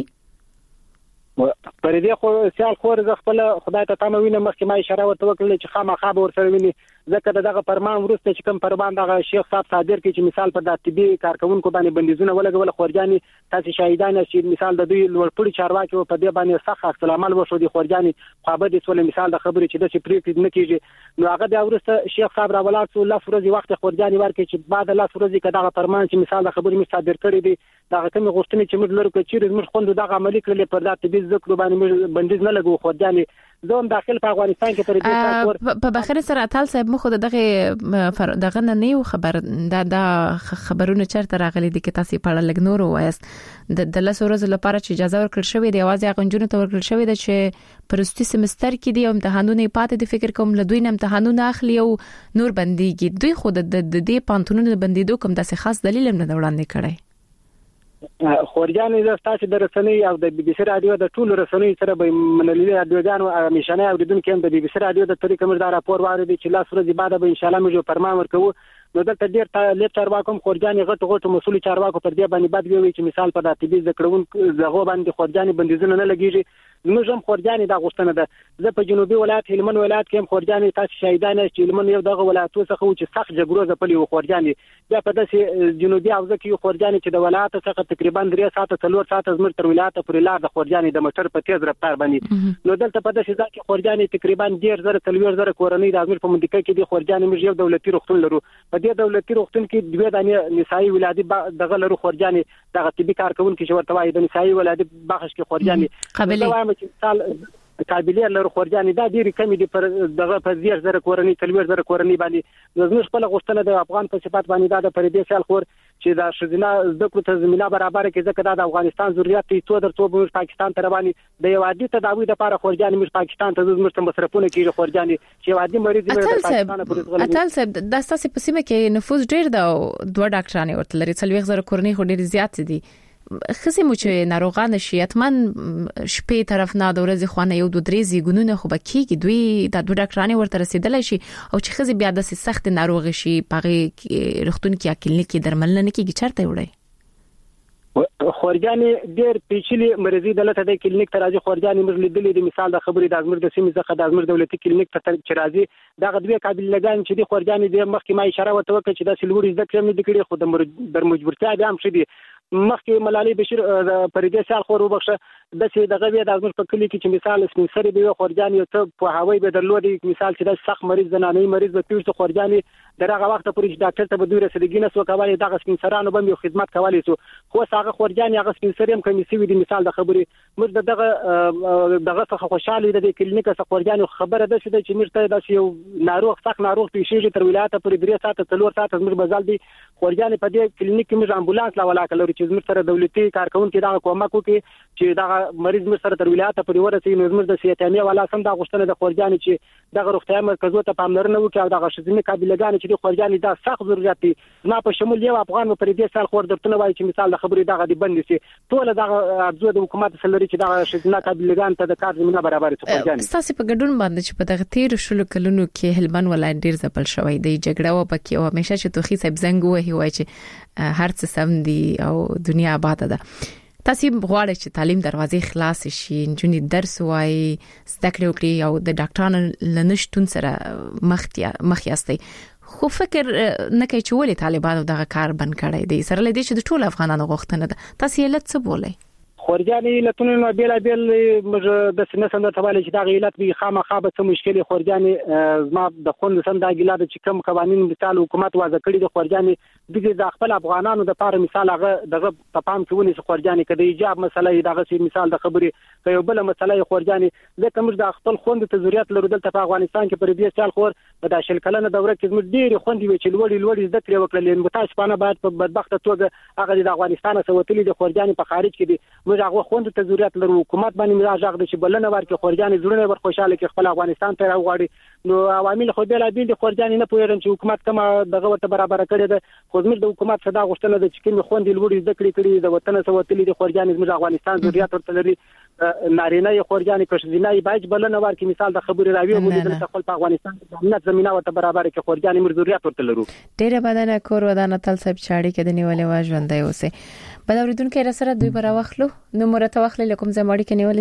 پر دې خو سیال خور ز خپل خدای ته تموینه مخکې ما اشاره ورته وکړل چې خامخا به ورسره ویني ځکه دغه فرمان ورسته چې کوم فرمان دغه شیخ صاحب صادر کې چې مثال پر د طبي کارکونکو باندې بندیزونه ولګول خورجانې تاسو شهیدان چې مثال د دوی لوړپوړي چارواکي په دې باندې سخت اصل عمل وشو دي خورجانې خو به دې څول مثال د خبرې چې د سپریټ نه کیږي نو هغه د ورسته شیخ صاحب راولات څو الله فرضي وخت خورجانې ورکې چې بعد الله فرضي کداغه فرمان چې مثال د خبرې می صادر کړی دي دغه کوم غوښتنې چې موږ لرو چې موږ خوند دغه عملي کړل پر د طبي ذکر باندې بندیز نه لګو خورجانې زوم داخل په افغانستان کې پر دې په بخیر سره اتل صاحب مخ دغه دغه نه نیو خبر دا د خبرونه چرته راغلي دي کې تاسو په اړه لګنور وایست د لاسو ورځ لپاره چې اجازه ورکړل شوې دی اواز یې غنجونه ته ورکړل شوې ده چې پرستی سمستر کې دی امتحانونه پاتې د فکر کوم لدوی نه امتحانونه اخلي او نور بنديږي دوی خود د دې پانتونونو بندیدو کوم داسې خاص دلیل هم نه وړاندې کړي خورجانې د تاسو د رسنۍ او د بي بي سي رادیو د ټولو رسنۍ سره به منلي رادیوګانو همیشنه اوریدونکو هم د بي بي سي رادیو د طریقې موږ دا راپور واردې چې لاس ورځې بعد به ان شاء الله موږ فرمان ورکوو نو دلته ډیر ټا چارواکو خورجانې غټ غټ مسؤل چارواکو پر دې باندې بد وی چې مثال په داتې د کړون زغو باندې خورجانې بندیزونه نه لګیږي موږ هم خورجانې د غوښتنه ده زه په جنوبي ولایت هلمند ولایت کې هم خورجانې تاسو شهیدان چې هلمند یو دغه ولایتو څخه چې سخت جګړو ځپلي وو خورجانې بیا په داسې جنوبي حوزه کې خورجانې چې د ولایت څخه تقریبا درې ساعته څلور ساعته زموږ تر ولایت پورې لار د خورجانې د موټر په تیز رفتار باندې نو دلته په داسې ځای کې خورجانې تقریبا ډیر زره څلور زره کورنۍ د زموږ په منطقه کې د خورجانې موږ یو دولتي روغتون لرو په دې دولتي روغتون کې دوه دانې نسایي ولادي دغه لرو خورجانې دغه طبي کارکونکو چې ورته وایي د نسایي ولادي بخش کې خورجانې قابلیت وایم چې مثال قابلیت لرو خورجانې دا ډېری کمی دي پر دغه په زیات زره کورنۍ څلور زره کورنۍ باندې زموږ خپل غوښتنه د افغان په صفات باندې دا د پردي سال خور چې دا شذنا زده کړو ته زمينه برابر کې ځکه دا د افغانستان ضرورت دی تو در تو به پاکستان ته رواني د یو عادي تداوی د لپاره خورجانې موږ پاکستان ته زموږ ته مصرفونه کیږي خورجانې چې عادي مریض موږ د پاکستان پورې غلط اتل صاحب د تاسو په سیمه کې نفوذ ډیر دا دوه ډاکټرانه ورته لري څلوي غزر کورنۍ خو ډیر زیات دي خصي مو چې ناروغان شي اتمن شپې طرف نه د ورځې خوانه یو دوه درې زیګونونه خو بکیږي دوی د دوه ډاکټرانه ورته رسیدل شي او چې خصي بیا د سخت ناروغ شي پغه رختون کې کلینیک درملنه کېږي چرته وړي خورجانې ډېر پیچلي مریضي دلته د کلینیک ته راځي خورجانې موږ لیدلې د مثال د خبرې د ازمر د سیمې څخه د ازمر دولتي کلینیک ته چې راځي دا غدوی قابل لګان چې د خورجانې د مخکې ما اشاره وته وکړه چې د سلوړي زده کړې مې د کړې خو د مجبورتیا بیا هم شدي مخکې ملالي بشیر پردي سال خور وبخښه د سې دغه بیا د ازمر په کلی کې چې مثال سپینسري به خورجانې ته په هوای به درلودي مثال چې د سخت مریض زنانه مریض به پیښ خورجانې درغه وخت پورې ډاکټر ته به دوی رسیدګي نه سو کولای دغه سپینسرانو به یو خدمت کولای سو خو هغه خورجانې هغه سپینسري هم کمی سوي د مثال د خبرې موږ دغه دغه څخه خوشاله د کلینیک څخه خورجانې خبره ده چې موږ ته د یو ناروغ سخت ناروغ پیښیږي تر ولایت پورې درې ساعته څلور ساعته موږ بزال دي خورجانې په دې کلینیک کې موږ امبولانس لا ولا کلو چې موږ سره دولتي کارکونکو دا کومک وکړي چې دا مریض موږ سره تر ولایت پورې ورسېږي نو موږ د سیاتامي ولا سم دا غوښتنه د خورجانې چې دغه روغتیا مرکزو ته پاملرنه وکړي او دغه شذمي قابلګان چې د خورجانې دا سخت ضرورت دي ما په شمول یو افغان په دې سال خور درته وایي چې مثال د خبرې دغه دی بند شي ټول دغه ابزو د حکومت سره چې دغه شذمي قابلګان ته د کار زمينه برابر شي خورجانې تاسو په ګډون باندې چې په دغه تیر شلو کلونو کې هلمند ولایت ډیر ځپل شوی دی جګړه و پکې او همیشه چې توخي صاحب زنګ وهي وای چې هر څه سم دي او دنیا آباد ده تاسو غواړئ چې تعلیم دروازې خلاص شي انجونی درس وای زده کړې وکړي او د ډاکټرانو لنشتون سره مخ یاستئ خو فکر نه کوي چې ولې طالبانو دغه کار بند کړی دی سره لدی چې د ټول افغانانو غوښتنه ده تاسو یې لڅ بولئ خورجانې لتون نو بیل بیل موږ د سنه سند ته وایي چې دا غیلت به خامخا به څه مشکل خورجانې زما د خوند سند دا غیلت چې کوم قوانين مثال حکومت وضع کړی د خورجانې د خپل افغانانو د لپاره مثال هغه دغه په پام کې ونی خورجانې کدی ایجاب مسله دغه مثال د خبرې یو بل مسله خورجانې د کوم د خپل خوند ته ضرورت لرو دلته په افغانستان کې پر دې سال خور په داشل کلنه دوره کې موږ ډېر خوندې وی چې لوړی لوړی زده کړې وکړلې متاسفانه بعد په بدبخت توګه هغه د افغانستان څخه وتلې د خورجانې په خارج کې دي هغه خوند ته ضرورت لرو حکومت باندې مراجعه غواړي چې بلنه ورکړي خورجانې زړونه ور خوشاله کې خپل افغانستان ته راوغواړي نو عوامل خو بل بل د خورجانې نه پوهیږم چې حکومت کومه دغه ورته برابر کړي ده خو زموږ د حکومت صدا غوښتنه ده چې کوم خوند لوړي زده کړې کړي د وطن څخه وتلې د خورجانې زموږ افغانستان ضرورت ورته لري نارینه خورجانې کښینای باج بلنه ورکړي مثال د خبرې راوي مو د خپل په افغانستان کې د امنیت زمينه ورته برابر کې خورجانې مر ضرورت ورته لرو ډېر بدنه کور ودانه تل سب چاړي کې د نیولې وا ژوندۍ اوسه بل اوریدونکو را سره دوی برا واخلو نو مرته واخلې لکم زموړي کې نیولې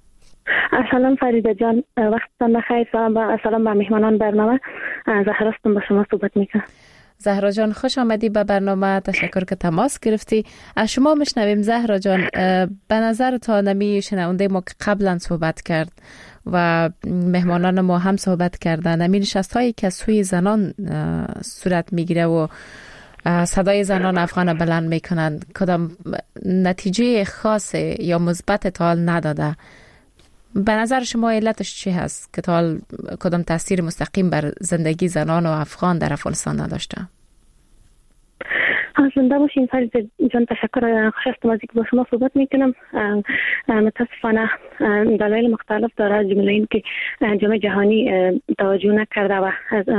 ده سلام فریده جان وقتتان بخیر سلام به مهمانان برنامه زهرا هستم با شما صحبت میکنم زهرا جان خوش آمدی به برنامه تشکر که تماس گرفتی از شما میشنویم زهرا جان به نظر تا نمی شنونده ما که قبلا صحبت کرد و مهمانان ما هم صحبت کردن نمی نشست هایی که سوی زنان صورت میگیره و صدای زنان افغان بلند میکنن کدام نتیجه خاص یا مثبت تا نداده به نظر شما علتش چی هست که تا کدام تاثیر مستقیم بر زندگی زنان و افغان در افغانستان نداشته؟ زنده باشین فرید جان تشکر خوش هستم از اینکه با شما صحبت میکنم متاسفانه دلایل مختلف داره جمله این که جامعه جهانی توجه نکرده و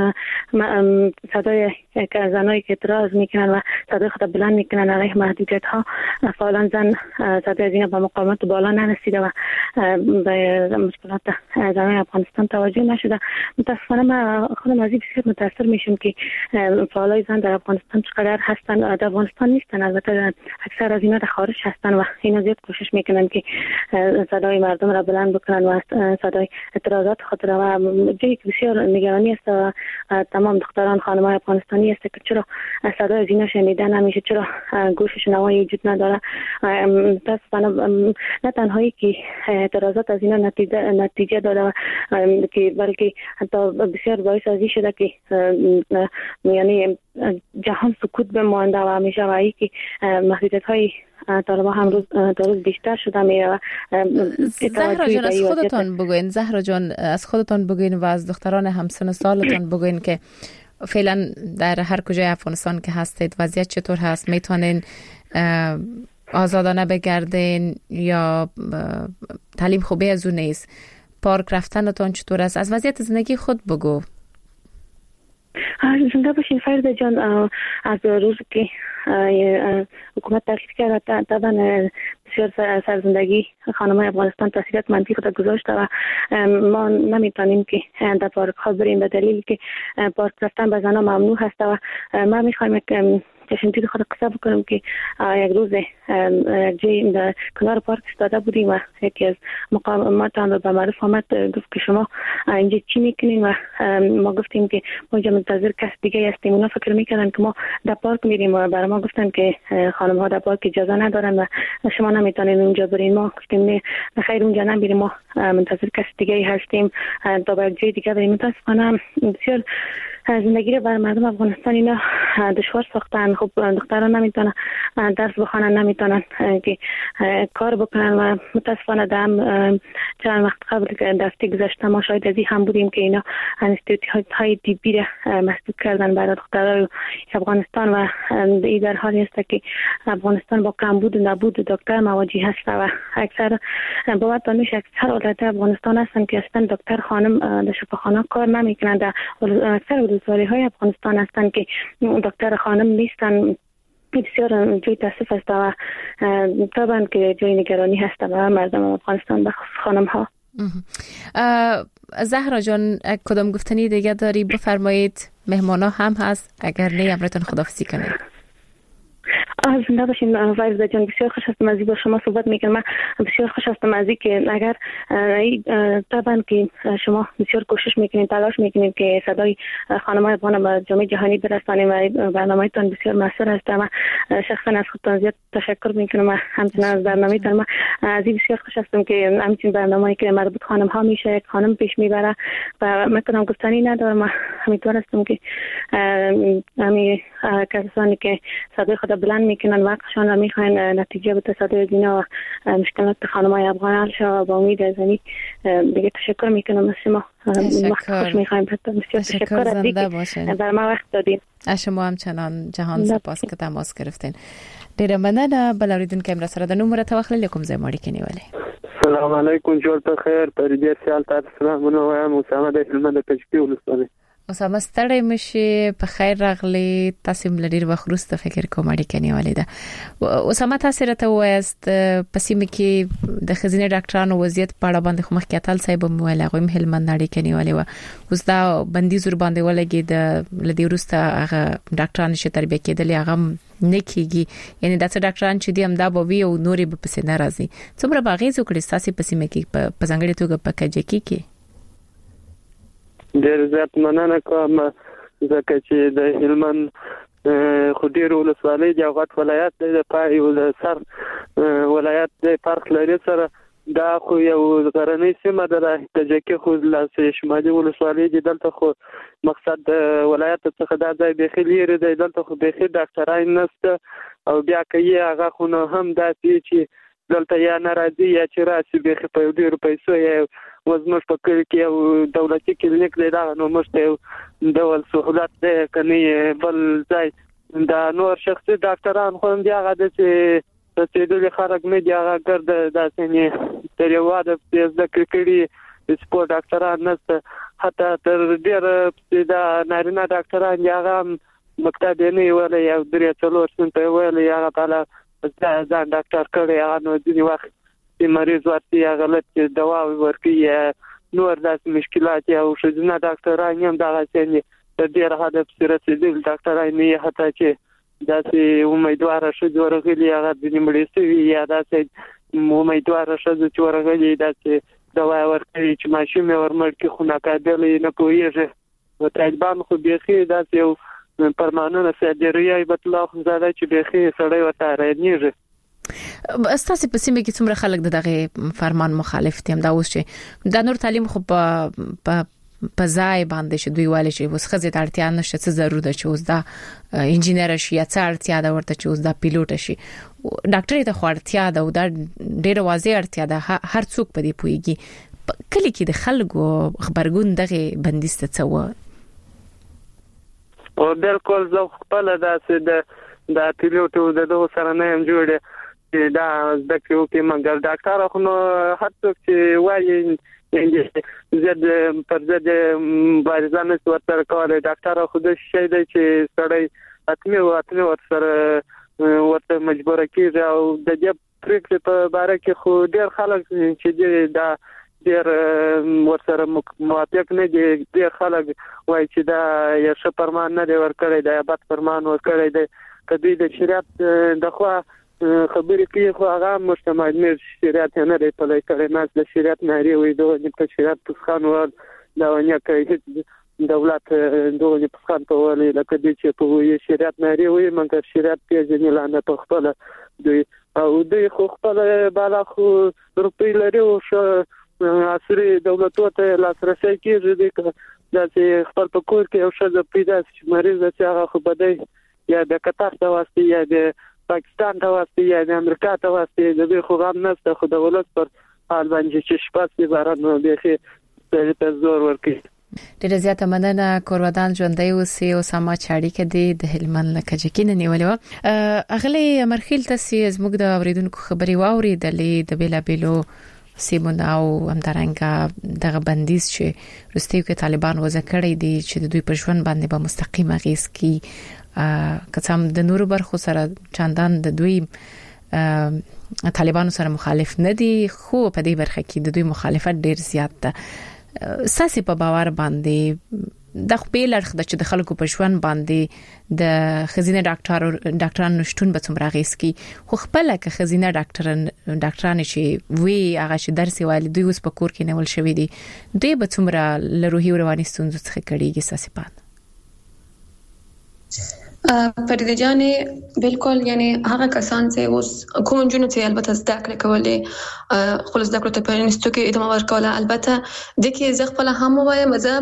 صدای زنایی که اعتراض میکنن و صدای خود بلند میکنن علیه محدودیت ها فعلا زن صدای از این به مقامات بالا نرسیده و به مشکلات زنای افغانستان توجه نشده متاسفانه من خودم از این بسیار متاثر میشم که فعالای زن در افغانستان چقدر هستن در افغانستان نیستن، البته اکثر از اینا در خارج هستن و اینا زیاد کوشش میکنن که صدای مردم را بلند بکنن و صدای اعتراضات خود را و جایی که بسیار نگرانی است و تمام دختران خانم‌های افغانستانی است که چرا صدای از اینا شنیده نمیشه، چرا گوش شنوایی وجود نداره. متاسفانه نه تنهایی که اعتراضات از اینا نتیجه نتیجه داده که بلکه حتی بسیار باعث از این شده که یعنی جهان سکوت بمانده و همیشه وایی که محدودیت‌های طالبان هم روز تا روز بیشتر شده میره. زهرا جان از خودتان بگوین، زهرا جان از خودتان بگوین و از دختران همسن سالتان بگوین که فعلا در هر کجای افغانستان که هستید وضعیت چطور هست؟ میتونین آزادانه بگردین یا تعلیم خوبی از اون نیست؟ پارک رفتنتان چطور است؟ از وضعیت زندگی خود بگو. زنده باشین فرید جان. از روز که حکومت تغییر کرد طبعا بسیار سرزندگی خانم‌های افغانستان تاثیرات منفی خود گذاشته و ما نمیتونیم که در پارک ها بریم به دلیل که پارک رفتن به زنان ممنوع هست و ما میخوایم که چشمگیر خود قصه بکنم که یک روز جای در کنار پارک استاده بودیم و یکی از مقاماتان رو به معرف آمد، گفت که شما اینجا چی میکنین و ما گفتیم که ما اینجا منتظر کس دیگه هستیم. اونا فکر میکردن که ما در پارک میریم و برای ما گفتن که خانم ها در پارک اجازه ندارن و شما نمیتونین اونجا برین. ما گفتیم نه خیر اونجا نمیریم، ما منتظر کس دیگه هستیم تا به جای دیگه بریم. متاسفانه بسیار زندگی رو بر مردم افغانستان اینا دشوار ساختن. خب دختران نمیتونن درس بخونن، نمیتونن که کار بکنن و متاسفانه دم چند وقت قبل که دستی گذاشته ما شاید از این هم بودیم که اینا انستیتوت های طبی را مسدود کردن برای دخترای افغانستان و این در حالی است که افغانستان با کمبود و نبود دکتر مواجه هست و اکثر بابت دانش اکثر ولایت افغانستان هستن که اصلا دکتر خانم در شفاخانه کار نمیکنن. در اکثر روزواری های افغانستان هستن که دکتر خانم نیستن. بسیار جای تاسف است و طبعا که جای نگرانی هست و مردم افغانستان بخصوص خانم ها. زهرا جان کدام گفتنی دیگه داری بفرمایید؟ مهمانا هم هست، اگر نه امرتون خداحافظی کنید. زنده باشین فایزه جان. بسیار خوش هستم از با شما صحبت میکنم. من بسیار خوش هستم از که اگر طبعا که شما بسیار کوشش میکنید، تلاش میکنید که صدای خانم‌های افغان به جامعه جهانی برسانید و برنامه‌تان بسیار موثر است. من شخصا از خودتان زیاد تشکر میکنم و همچنین از برنامه‌تان. من از بسیار خوش هستم که همچنین برنامه‌ای که مربوط خانم‌ها میشه یک خانم پیش میبره و میتونم گفتنی ندارم. من امیدوار هستم که همین کسانی که صدای خود بلند میکنن وقتشان را میخواین نتیجه به تصادف اینا و مشکلات خانم‌های افغان حل شود. با امید از این دیگه تشکر میکنم از شما. وقت خوش میخوایم. بسیار تشکر از اینکه در ما وقت دادین. از شما همچنان جهان سپاس که تماس گرفتین. ډیره مننه. بل اوریدونکو هم را سره د نومره توخل کوم ځای مړی کني ولی. السلام علیکم، جوړ ته خیر. پرې سیال تاسو سلامونه وایم. اسامه د هلمند کشپی ولسوالۍ. اسامه ستړی مشي، په خیر راغلی. تاسو هم لري وخت وروسته فکر کوم اړیکه نیولې ده. اسامه تاسو راته وایست پسې مکه د خزینه ډاکټرانو وضعیت په اړه باندې خو مخکې اتل صاحب مو ویل هغه هم هلمند اړیکه نیولې و. اوس دا بندیز ور باندې ولګي د لدی وروسته هغه ډاکټران چې تربیه کېدل هغه نکېږي، یعنی دا څه ډاکټران چې دي هم دا به وي او نورې به پسې ناراضي. څومره باغې وکړي تاسو پسې مکه په ځنګړې توګه په کجکی کې؟ ډېر زیات مننه کوم ځکه چې د هلمند خو ډېر ولسوالۍ د غټ ولایت د پای ول سر ولایت د فرق لري سره دا خو یو غرنۍ سیمه ده. د جکه خو لاسه شمالي ولسوالۍ د دلته خو مقصد د ولایت څخه دا ځای به خلیری د دلته خو به خې ډاکټرای نشته او بیا کوي هغه خو نه هم دا چې دلته یا ناراضي یا چې راسي به خې په ډیرو پیسو یا وزمش په کلی کې یو دولتي کلینیک دی دا نو مشته ډول سہولت ده کني بل ځای دا نور شخصي ډاکټران خو هم دی هغه د چې د خلک مې دی هغه ګرځي دا څنګه تر یو واده د کړي سپورت ډاکټران نشته. حتی تر ډیر دا نارینه ډاکټران هغه مکتب نه ویل یو درې څلور سنت ویل هغه تعالی ځان ډاکټر کړي هغه نو ځینې وخت چې مریض ورته غلط دوا ورکړي نور داس مشکلات او شذنا ډاکټران هم دا څنګه د ډیر هدف سره رسیدل ډاکټران نه حتی چې داسې امیدوار شې ورغلي هغه د نیمړې سوي یا داسې امیدوار شې چې ورغلي داسې دوا ورکړي چې ماشوم ورمړ کې خو ناقابل نه پوهیږي او طالبان خو بيخي داسې یو پرمانونه صدریه بتلا خو زړه چې بيخي سړی وته راځي. استاسې په سیمه کې څومره خلک د دغه فرمان مخالف دي؟ هم دا اوس چې د نور تعلیم خو په په ځای باندې چې دوی والي چې اوس خزه ته اړتیا نشته، څه ضرورت ده چې اوس دا انجینر شي یا څه اړتیا ده ورته چې اوس دا پیلوټ شي، ډاکټر ته خو اړتیا ده او دا ډېر واضح اړتیا ده، هر څوک په دې پويږي. کله کې د خلکو خبرګون دغه بندیز ته څه و؟ او بالکل زه خپل داسې د د پیلوټ د دوه سره نه هم جوړه دا د کیو کې منګل ډاکټر خو نو هر څوک چې وایي زد پر زد بارزانه ورته کوله ډاکټر خو د شي دی چې سړی اتمه واتمه ورسره ورته مجبور کیږي او د دې پریکړې په باره کې خو ډېر خلک چې دا ډېر ورسره موافق نه دي، ډېر خلک وایي چې دا یو څه پرمان نه دی ورکړی، دا بد پرمان ورکړی دی. کدی د شریعت د خو خبرې کې خو هغه مجتمع مې شریعت نه دی په لای کړی، نه د شریعت ناری وي دوه په شریعت پسخان ور دا ونیا کوي دولت دوه پسخان په ولې لکه دې چې په شریعت ناری وي مګر شریعت کې ځنې لاندې په خپل دوی او دوی خو خپل بالا خو روپی لري او عصري دولتو ته لاسرسي کېږي دا چې خپل په کور کې او شذ پیدا چې مریض چې هغه خو بدای یا د قطر ته واسطه یا د پاکستان ته واسطه یا د امریکا ته واسطه د دې خو غم نشته، خو د ولادت پر حال باندې چې شپږ بارانو بيخي په زور ورکی. ډیره زیاته مننه. کورودان ژوندۍ اوسې او سما چاړي کې د هلمند لکجکین نیولې و اغلی مرخیل تاسو زموږ د اوریدونکو خبري واوري د بیلا بیلو سیمون او همدارنګه دغه بندیز چې رستیو کې طالبان وځ کړی دي چې د دوی په ژوند باندې به مستقیم اغیز کی کڅم د نورو برخو سره چاندان د دوی طالبانو سره مخالف نه دي، خو په دې برخه کې د دوی مخالفت ډیر زیات ده. ساسي په باور باندې د خپل اړخ د چې د خلکو په ژوند باندې د خزینه ډاکټر ډاکټرانو نشټون به څومره غیس کی، خو خپل کې خزینه ډاکټران ډاکټران چې وی هغه چې درس وایي دوی اوس په کور کې نیول شوی دي، دوی به څومره لروهي رواني ستونزې څخه کړيږي ساسي پات. فريده جانې بالکل، یعنی هغه کسان چې اوس کوم جنونه چې البته زده کړې کولې خپل زده کړو ته په انستیتوت کې ادامه ورکوله، البته د کې زه خپل هم وایم زه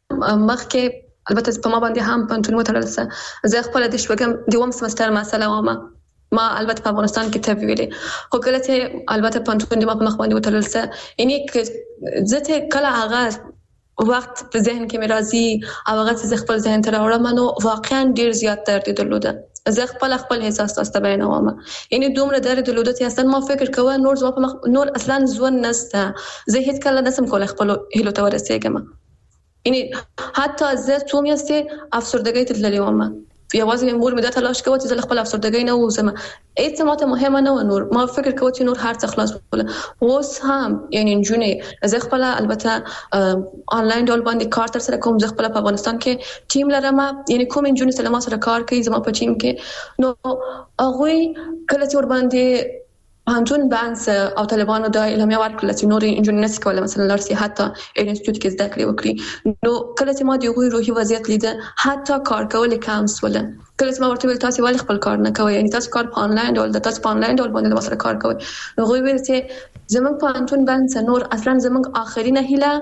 مخکې البته په ما باندې هم پنځون وترلسه زه خپل د شوګم دوم سمستر مسله ومه ما البته په افغانستان کې ته ویلې خو کله چې البته پنځون د ما په مخ باندې وترلسه یعنی زه کله هغه وخت په ذهن کې مې راځي او هغه څه خپل ذهن ته راوړم نو واقعا ډیر زیات درد درلوده، زه خپل خپل احساس تاسو بیانوم، یعنی دومره درد درلوده چې اصلا ما فکر کوم نور زما په نور اصلا ځون نسته، زه هیڅ کله نسم کولای خپل هیلو ته ورسېږم، یعنی حتی زه څوم یسته افسردګۍ ته تللی وم، یوازې مور مې دا تلاش کوي چې زه خپل افسردګۍ نه ووسم، هیڅ ماته مهمه نه و، نور ما فکر کوم چې نور هر څه خلاص وله اوس هم یعنی جنونه زه خپل البته آنلاین ډول باندې کار تر سره کوم، زه خپل په افغانستان کې ټیم لرم، یعنی کوم جنونه سره ما سره کار کوي زما په ټیم کې، نو هغه کله چې ور باندې پانتون بانس او طالبانو د اعلامیه ورکړه چې نور انجنیر نس کوله مثلا لارسي حتی انسټیټیوټ کې زده کړې وکړي، نو کله چې ما د یو روحي وضعیت لیده حتی کار کول کانسول، کله چې ما ورته ویل تاسو ولې خپل کار نه کوئ، یعنی تاسو کار په انلاین ډول د تاسو په انلاین ډول باندې د سره کار کوئ، نو غوي ویل چې زمونږ پانتون بانس نور اصلا زمونږ اخرینه هیله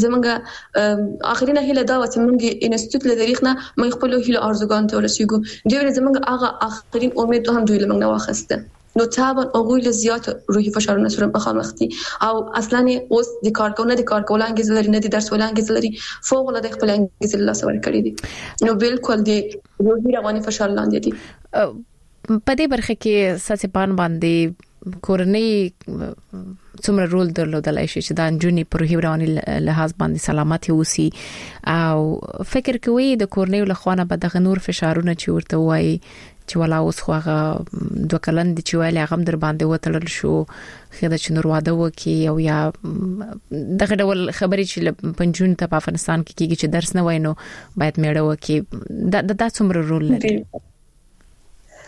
زمونږ اخرینه هیله دا و چې موږ انسټیټیوټ له تاریخ نه موږ خپل هیله ارزګان ته ورسېږو، دوی زمونږ هغه اخرین امید هم دوی له موږ نه واخسته، نو طبعا هغه زیات روحي فشارونه سره مخامخ دي او اصلا اوس د کارکونه د کارکول انګیز لري نه د درس ول انګیز لري، فوق العاده خپل انګیز الله سره کړی دي، نو بالکل د روحي رواني فشار لاندې دي. په دې برخه کې ساسي پان باندې کورنۍ څومره رول درلودلای شي چې د انجونی پر روحي رواني لحاظ باندې سلامت اوسي، او فکر کوي د کورنۍ له خوانه به د نور فشارونه چې ورته وایي چې ولا اوس خو هغه دوه کلن دي چې ویل هغه در باندې وتلل شو خیدا چې نور واده وکي او یا دغه ډول خبرې چې پنځون ته په افغانستان کې کیږي چې درس نه وای نو باید میړه وکي دا د څومره رول لري؟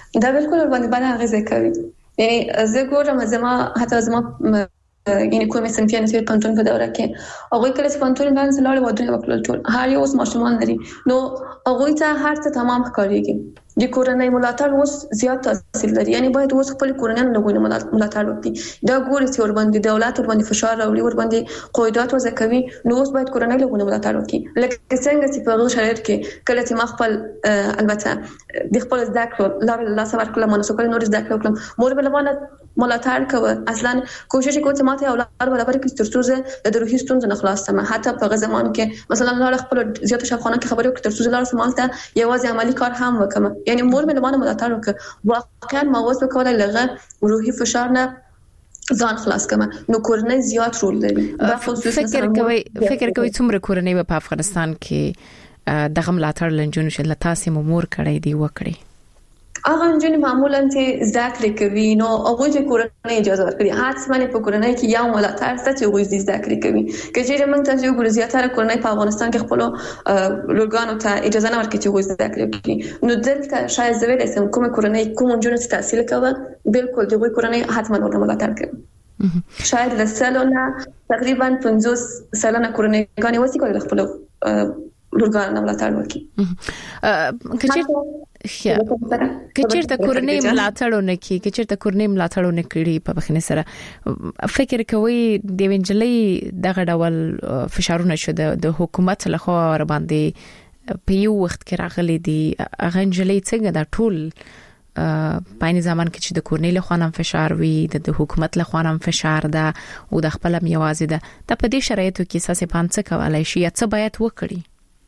دا بالکل باندې باندې اغیزه کوي. یعنی زه ګورم زما حتی زما یعنی کومه سنفیان چې پانتون په دوره کې هغه کله چې پانتون باندې لاړ ودونه وکړل ټول هر یو اوس ماشومان لري نو هغه ته هر څه تمام ښکاريږي. د کورنۍ ملاتړ اوس زیات تاثیر لري. یعنی باید اوس خپل کورنۍ له ملاتړ وکړي. دا ګوري چې ور باندې دولت ور باندې فشار راوړي ور باندې قواعد وضع کوي نو اوس باید کورنۍ له ملاتړ وکړي. لکه څنګه چې په هغه شرایط کې کله چې ما خپل البته د خپل ذکر لار الله سبحانه وتعالى منو سکل نور ذکر وکړم مور بل باندې ملاتړ کوي. اصلا کوشش کوي چې ماته اولاد ولا برکې ترڅو د روحي ستونزو نه خلاص سم. حتی په غو زمان کې مثلا الله خپل زیات شفقانه کې خبرې وکړي ترڅو لار سمالته یوازې عملی کار هم وکم. یعنی مور مې له ملاتړ وکړ واقعا ما اوس وکولای لغه روحي فشار نه ځان خلاص کما. نو کورنۍ زیات رول لري. فکر کوي فکر کوي څومره کورنۍ په افغانستان کې دغه ملاتړ لنجونو شل تاسو مور کړی دی وکړي. هغه انجن معمولا چې ذکر کوي نو هغه د کورنۍ اجازه ورکړي. حتماً په کورنۍ کې یو ملاتړ ته چې هغه ذکر کوي. کچېره موږ ته یو ګور زیاتره کورنۍ په افغانستان کې خپل لورګانو ته اجازه نه ورکړي چې هغه ذکر وکړي. نو دلته شاید زه ویل سم کومه کورنۍ کوم انجن چې تحصیل کوي بالکل دغه کورنۍ حتماً ورته ملاتړ کوي. شاید له سلونه تقریبا پنځوس سلنه کورنۍ غانې وسی کول خپل لورګانو ملاتړ وکړي. کچېره کچیر ته کورنۍ ملاتړونه کوي کچیر ته کورنۍ ملاتړونه کوي په بخنه سره فکر کوي د وینجلې دغه ډول فشارونه شو د حکومت له خوا ور باندې په یو وخت کې راغلي دي. هغه انجلې څنګه د ټول په نظام کې چې د کورنۍ له خوا هم فشار وي د حکومت له خوا هم فشار ده او د خپل میوازي ده ته په دې شرایطو کې اساسي پانڅ کولای شي څه باید وکړي.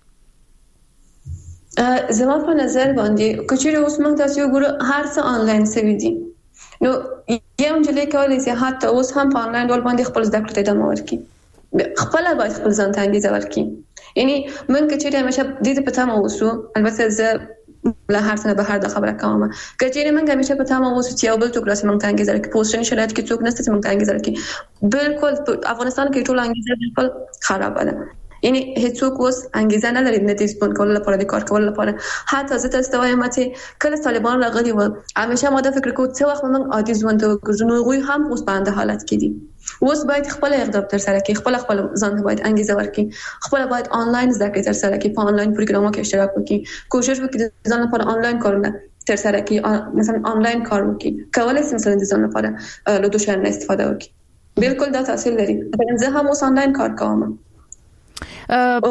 زما په نظر باندې کچېره اوس موږ تاسو وګورو هر څه آنلاین سوي دي. نو یو انجلې کولای شي حتی اوس هم په آنلاین ډول باندې خپل ذکر ته ادامه ورکړي. خپل باید خپل ځان ته انګیزه ورکړي. یعنی موږ کچېره همیشه د دې په تمه اوسو. البته زه له هر څه به هر د خبره کوم کچېره موږ همیشه په تمه اوسو چې یو بل څوک راسي موږ ته انګیزه ورکړي. پوسټن شرایط کې څوک نشته چې موږ ته انګیزه ورکړي. بالکل په افغانستان کې ټول انګیزه بالکل خراب ده. یعنی هیڅوک اوس انګیزه نه لري د دې سپون کول لپاره د کار کول لپاره. حتی زه تاسو وایم چې کله طالبان راغلي و همیشه ما دا فکر کوم چې وخت موږ عادي ژوند وکړو نو غوي هم اوس باندې حالت کې دي. اوس باید خپل اقدام تر سره کړي. خپل خپل ځان ته باید انګیزه ورکړي. خپل باید آنلاین زده تر سره کړي. په آنلاین پروګرامونو کې اشتراک وکړي. کوشش وکړي ځان لپاره آنلاین کارونه تر سره کړي. مثلا آنلاین کار وکړي. کولای شي مثلا ځان لپاره له دوه شان استفاده وکړي. بالکل دا تاثیر لري. زه هم اوس آنلاین کار کوم. او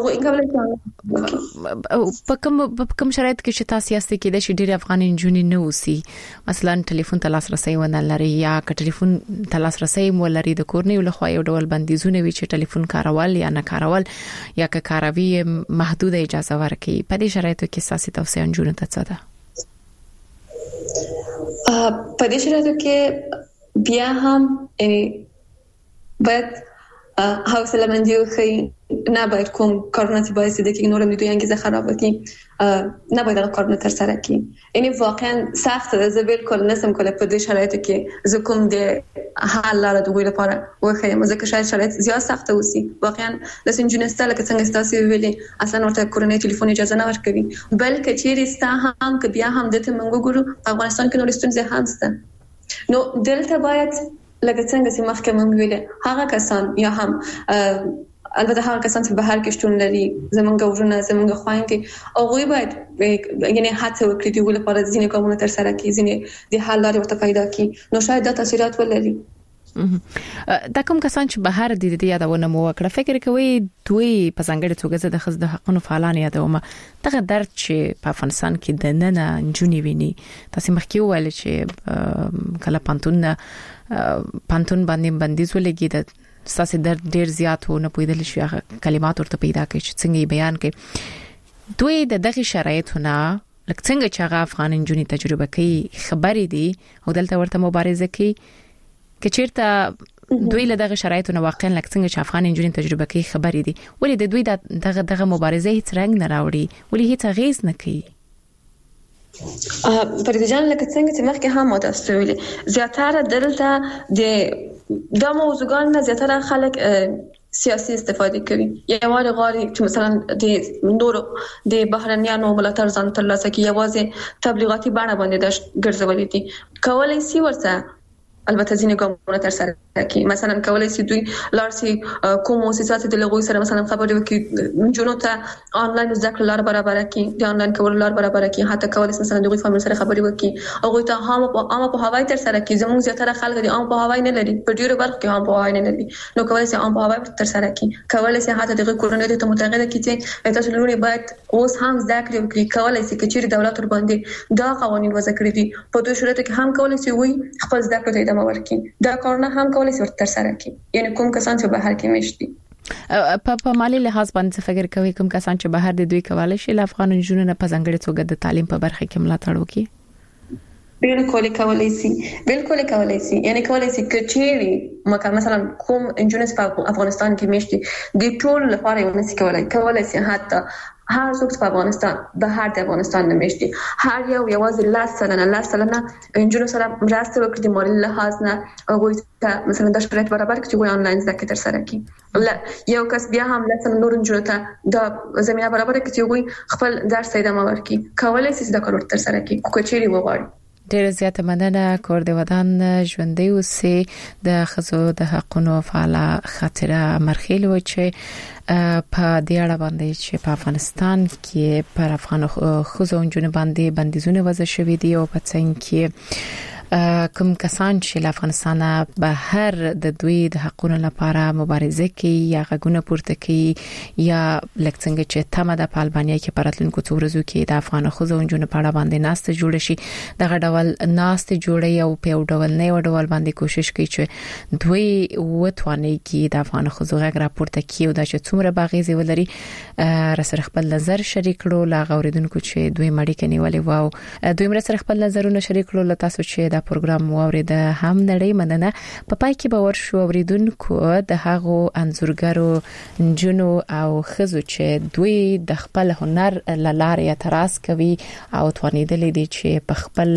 په کوم په کوم شرایط کې چې تاسو یاستئ کې د شډیر افغان انجونی نه اوسي مثلا ټلیفون ته لاسرسي ونه لري یا ک ټلیفون ته لاسرسي مو لري د کورنۍ له خوا یو ډول بندیزونه وي چې ټلیفون کارول یا نه کارول یا ک کاروي محدوده اجازه ورکړي. په دې شرایطو کې ساسي توصيه انجونی ته څه ده؟ په دې شرایطو کې بیا هم باید حوصله مندي وکړي. نه باید کوم کارونه چې باعث دي چې نورم دوی انګیزه خراب کړي. نه باید هغه کارونه تر سره کړي. یعنی واقعا سخت ده. زه بالکل نسم کولای په دې شرایطو کې زه کوم د حل لاره دوی لپاره وخایم. ځکه شاید شرایط زیات سخت وسی. واقعا د سنجونستا لکه څنګه تاسو ویلي اصلا ورته کورنۍ ټلیفون اجازه نه ورکوي. بلکې چیرې ستا هم که بیا هم دته منګو ګورو افغانستان کې نور ستونزې هم سته. نو دلته باید لکه څنګه چې مخکې مونږ ویل هغه کسان یا هم البته هغه کسان چې بهر کې شتون لري زمونږ ورونه زمونږ خويندې او غوي باید یعنی هڅه وکړي چې ولې پر ځینې کومه تر سره کې ځینې د حل لارې ورته پیدا کړي. نو شاید دا تاثیرات ولري. دا کوم کسان چې بهر دي د یادونه مو وکړه فکر کوي دوی په څنګه توګه د خزد حقونو فعالان یادومه دغه درد چې په افغانستان کې د نن انجونی ویني تاسو مخکې ویل چې کله پانتون پانتون باندې بندیز ولګي د ساسي درد ډیر زیات و نه پویدل شي هغه کلمات ورته پیدا کوي چې څنګه بیان کوي. دوی د دغه شرایطونه لکه څنګه چې هغه افغان انجونی تجربه کوي خبرې دي او دلته ورته مبارزه کوي کچیرته دوی له دغه شرایطونه واقعا لکه څنګه چې افغان انجونی تجربه کوي خبرې دي ولې د دوی دغه دغه مبارزه هیڅ رنګ نه راوړي ولې هیڅ غیز نه کوي. پردیجان لکه څنګه چې مخکې هم متاسفه ویلي زیاتره دلته د د موضوعګان نه زیاتره خلک سیاسي استفاده کوي یوازې غواړي چې مثلا د نورو د بهرنیانو ملاتړ ځان ترلاسه کړي یوازې تبلیغاتي بڼه باندې د ګرځولې دي کولای شي ورته البته ځینې ګامونه تر سره کوي مثلا کولای شي دوی لارسي کوم مؤسسات د لغوي سره مثلا خبرې وکړي جنونو ته آنلاین زده کړه لار برابر کړي د آنلاین کول لار برابر کړي حتی کولای شي مثلا دوی فامیل سره خبرې وکړي او ته هم په عامه په هوای تر سره کوي زموږ زیاتره خلک د عام په هوای نه لري په ډیرو برخو کې عام په هوای نه لري نو کولای شي عام په هوای تر سره کوي کولای شي حتی د کورونو ته متغیره کړي چې تاسو لوري باید اوس هم زده کړې وکړي کولای شي چې دولت ور باندې دا قوانين وضع کړی دي په دوه شرایطو کې هم کولای شي وي خپل زده کړې ته ادامه ورکړي دا کارونه هم کولای شي تر سره کړي یعنی کوم کسان چې بهر کې مشتي په په مالی لحاظ باندې فکر کوي کوم کسان چې بهر د دوی کولای شي ل افغان جنونو نه په ځنګړي توګه د تعلیم په برخه کې ملاتړ وکړي بالکل کولای شي بالکل کولای شي یعنی کولای شي کچېری مکه مثلا کوم انجینرز په افغانستان کې مشتي د ټول لپاره یو نسي کولای کولای شي حتی هر څوک په افغانستان بهر د افغانستان نه مشتي هر یو یوازې لاس سره لاس سره انجینر سره مرسته وکړي د مالی لحاظ نه او مثلا د شرایط برابر کړي چې آنلاین زده کړه تر سره کړي یو کس بیا هم لکه نور انجینر ته د زمينه برابر کړي چې خپل درس ادامه ورکړي کولای شي د کار تر سره کړي کوچيري وغواړي ډېر زیاته مننه کور د ودان ژوندۍ اوسې د خزو د حقونو فعاله خاطره مرخیل و چې په دې اړه باندې چې په افغانستان کې پر افغان خزو جنونو باندې بندیزونه وضع شوې دي او په څنګه کې کوم کسان چې له افغانستان بهر د دوی د حقونو لپاره مبارزه کوي یا غږونه پورته کوي یا لکه څنګه چې تمه د البانیا کې پراتلونکو څو ورځو کې د افغان خزو جنونو په اړه باندې ناسته جوړ شي دغه ډول ناسته جوړي او په ډول نه ډول باندې کوشش کوي چې دوی وټواني کې د افغان خزو غږ راپورته کوي او د څومره باغیزي ولري را سره خپل نظر شریک کړو لا غوریدونکو چې دوی مړی کني ولې واو دوی مر سره خپل نظرونه شریک کړو ل تاسو چې پروګرام واورید هم نړۍ مننه په پای کې باور شو اوریدونکو د هغو انزورګرو جنو او خزو چې دوی د خپل هنر لاره اعتراض کوي او توانیدلې دي چې په خپل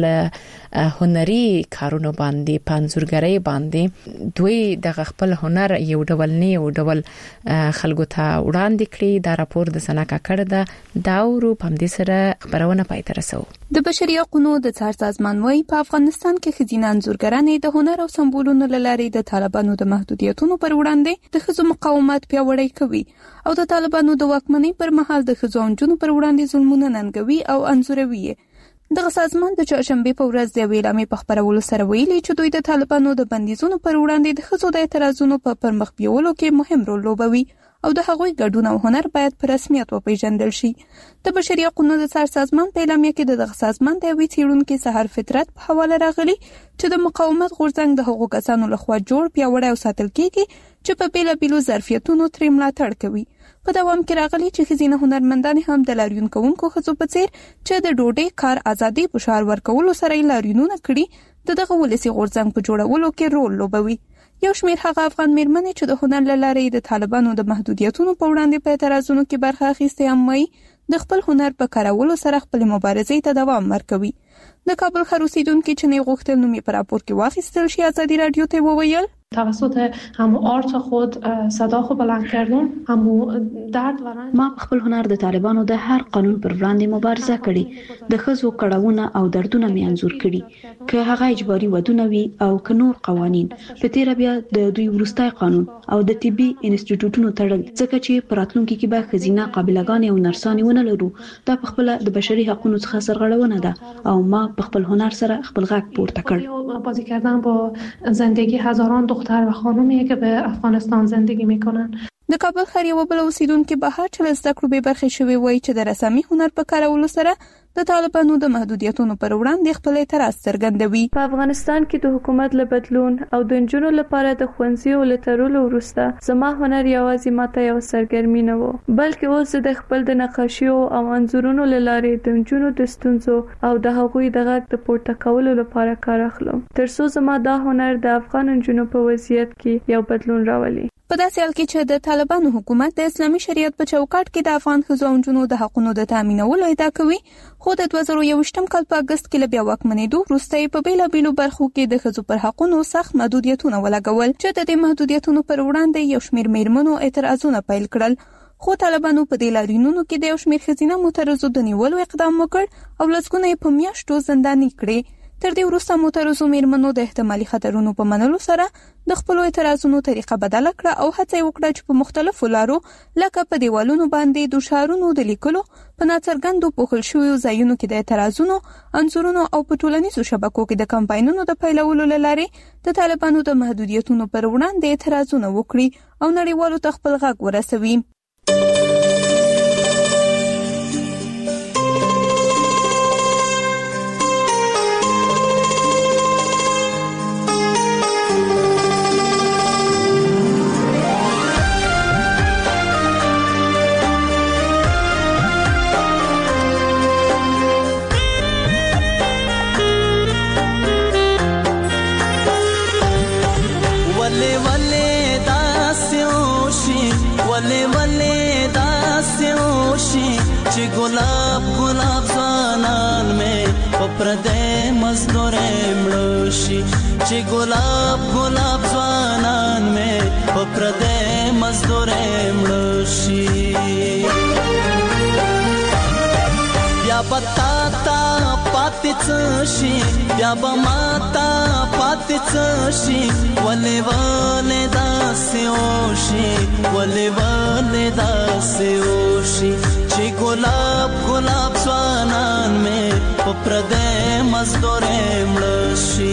هنري کارونو باندې پنځورګرۍ باندې دوی د خپل هنر یو ډول نه یو ډول خلکو ته وړاندې کړي دا راپور د سناکا کړه دا دا ورو پم دې سره خبرونه پای ته رسو د بشري حقوقو د څار سازمان وايي په افغانستان کې خزینه انزورګرانې د هنر او سمبولونو لارې د طالبانو د محدودیتونو پر وړاندې د خزو مقاومت پیاوړی کوي او د طالبانو د واکمنۍ پر مهال د خزو انجونو پر وړاندې ظلمونه ننګوي او انزوروي دغه سازمان د چهارشنبه په ورځ د ویلامې په خبرولو سره ویلي چې دوی د طالبانو د بندیزونو پر وړاندې د خزو د اعتراضونو په پرمخ بیولو کې مهم رول لوبوي او د هغوی ګډون او هنر باید په رسمیت وپیژندل شي د بشري حقوقو د څار سازمان په اعلامیه کې دغه سازمان د وی څېړونکو سحر فطرت په حواله راغلي چې د مقاومت غورځنګ د حقوقو کسانو لخوا جوړ پیاوړی او ساتل کیږي چې په بیلابیلو ظرفیتونو ترې ملاتړ کوي په دوام کې راغلي چې خزینه هنرمندان هم د لاریون کوونکو خزو په څیر چې د ډوډۍ کار ازادي په شعار ورکولو سره لاریونونه کړي د دغه ولسی غورځنګ په جوړولو کې رول لوبوي یو شمېر هغه افغان میرمنې چې د هنر لارې د طالبانو د محدودیتونو په وړاندې په اعتراضونو کې برخه اخیستې هم وایي د خپل هنر په کارولو سره خپل مبارزې ته دوام ورکوي د کابل خروسیدونکو چې نه غوښتل نو می پر راپور کې واخیستل شي ازادي رادیو ته وویل توسط همو آرت خود صدا خو بلند کردم همو درد و رنج ما خپل هنر د طالبانو د هر قانون پر وړاندې مبارزه کړې د خزو کړهونه او دردونه می انزور کړي که هغه اجباري ودونه وي او که نور قوانين په تیر بیا د دوی ورستای قانون او د طبي انسټیټیوټونو تړل ځکه چې پراتلونکو کې به خزینه قابلګان او نرسانې ونه لرو دا په خپل د بشري حقوقو څخه سرغړونه ده او ما په خپل هنر سره خپل غږ پورته کړ بازی کردن با زندگی هزاران دختر و خانومیه که به افغانستان زندگی میکنن د کابل ښار یو بل اوسیدونکو به هر چل زده کړو به برخه شوی وای چې د رسمي هنر په کارولو سره د طالبانو د محدودیتونو پر وړاندې خپل اعتراض څرګندوي په افغانستان کې د حکومت له بدلون او د جنونو لپاره د خوندزي او لټرولو وروسته زما هنر یوازې ماته یو سرګرمي نه و بلکې اوس د خپل د نقاشي او انځورونو لارې د جنونو د ستونزو او د هغوی د غږ د پورته کولو لپاره کار اخلم ترڅو زما دا هنر د افغان جنونو په وضعیت کې یو بدلون راولي په داسې حال کې چې د طالبانو حکومت د اسلامي شریعت په چوکاټ کې د افغان ښځو او نجونو د حقونو د تامینولو ادعا کوي، خو د دوه زره یوویشتم کال په اګست کې له بیا واکمنېدو وروسته یې په بېلابېلو برخو کې د ښځو پر حقونو سخت محدودیتونه ولګول چې د دې محدودیتونو پر وړاندې یو شمېر میرمنو اعتراضونه پیل کړل. خو طالبانو په دې لاریونونو کې د یو شمېر ښځینه معترضو د نیولو اقدام وکړ او لسګونه یې په میاشتو زنداني کړې. تر دې وروسته معترضو میرمنو د احتمالي خطرونو په منلو سره د خپلو اعتراضونو طریقه بدله کړه او هڅه یې وکړه چې په مختلفو لارو لکه په دیوالونو باندې د شعارونو د لیکلو، په ناڅرګندو پوښل شویو ځایونو کې د اعتراضونو، انځورونو او په ټولنیزو شبکو کې د کمپاینونو د پیلولو له لارې د طالبانو د محدودیتونو پر وړاندې اعتراضونه وکړي او نړیوالو ته خپل غږ ورسوي. गुलाब गुलाब ज़वानान में पप्रदे मज़दूरे मड़ोशी, ची गुलाब गुलाब ज़वानान में पप्रदे मज़दूरे मड़ोशी. या बताता पातिचशी, या बमाता पातिचशी, वले वले दासे ओशी, वले वले दासे ओशी. ची गुलाब गुलाब ज़वानान में पप्रदे मज़दूरे मड़ोशी.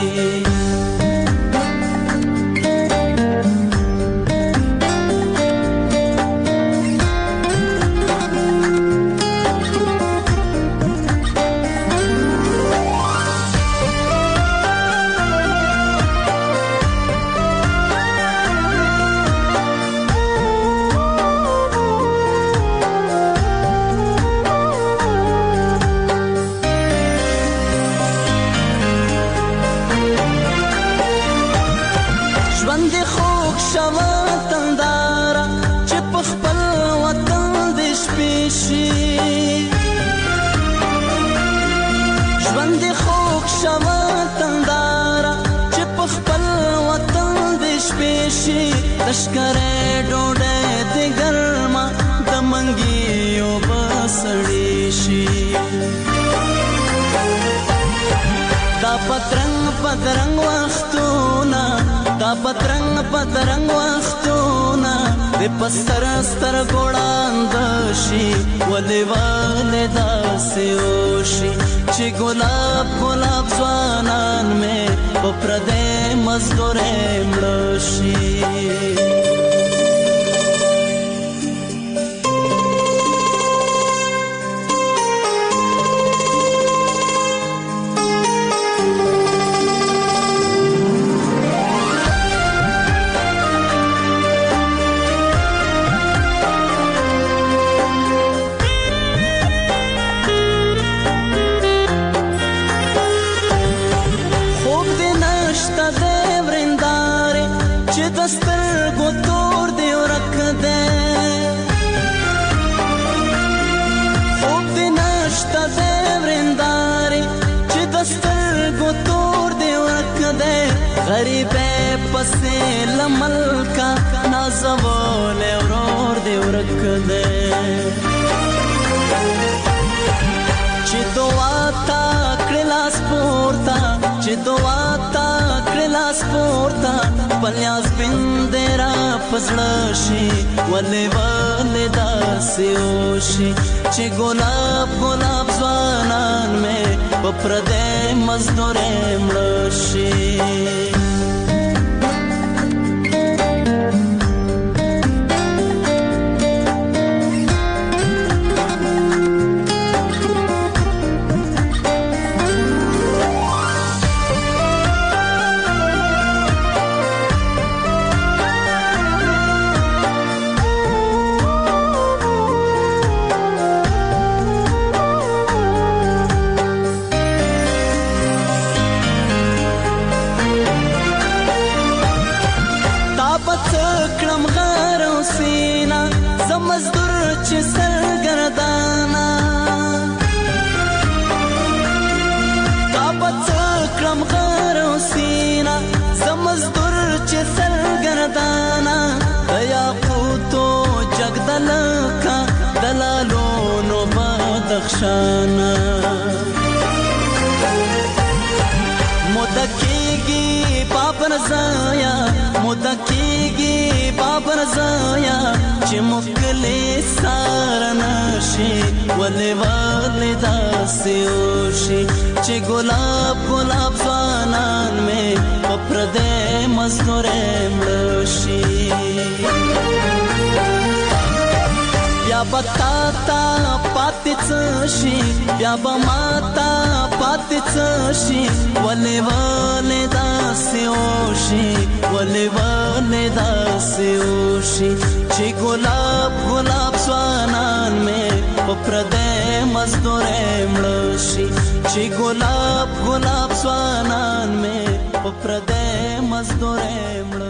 लश्करे डोडे दे गरमा दमंगियों बसड़ीशी. दा पतरंग पतरंग वख्तूना, दा पतरंग पतरंग वख्तूना, दे पस्तर स्तर गोड़ांदशी, वले वाले दासे ओशी. ची गुलाब गुलाब ज़वानान में पप्रदे मज़दूरे मड़ोशी. غریبه پسې لملکا نازول اورور دی ورکده. چې دعا تا کړلاس پورتا، چې دعا تا کړلاس پورتا، پلیاس بندرا پسړشي ولې ولې داسې وشي. چې ګلاب ګلاب ځوانان مې په پردې مزدورې مړشي. سینا زمزدور چې سرګردانا کابت کرم غارو سینا زمزدور چې سرګردانا دیا قوتو جگدلکا دلالو نو بدخشانا مدکیگی بابر زایا مدکیگی بابر زایا چې مکلی سارنشي ولی ولی داسې وشي چې ګلاب ګلاب ځوانان مې په پردې مزدورې مړه شي بیا به تا ته پاتې څه شي بیا به ما ته پاتې څه شي ولې ولې داسې وشي ولې ولې داسې وشي چې ګلاب ګلاب ځوانان مې په پردې مزدورې مړه شي چې ګلاب ګلاب ځوانان مې په پردې مزدورې مړه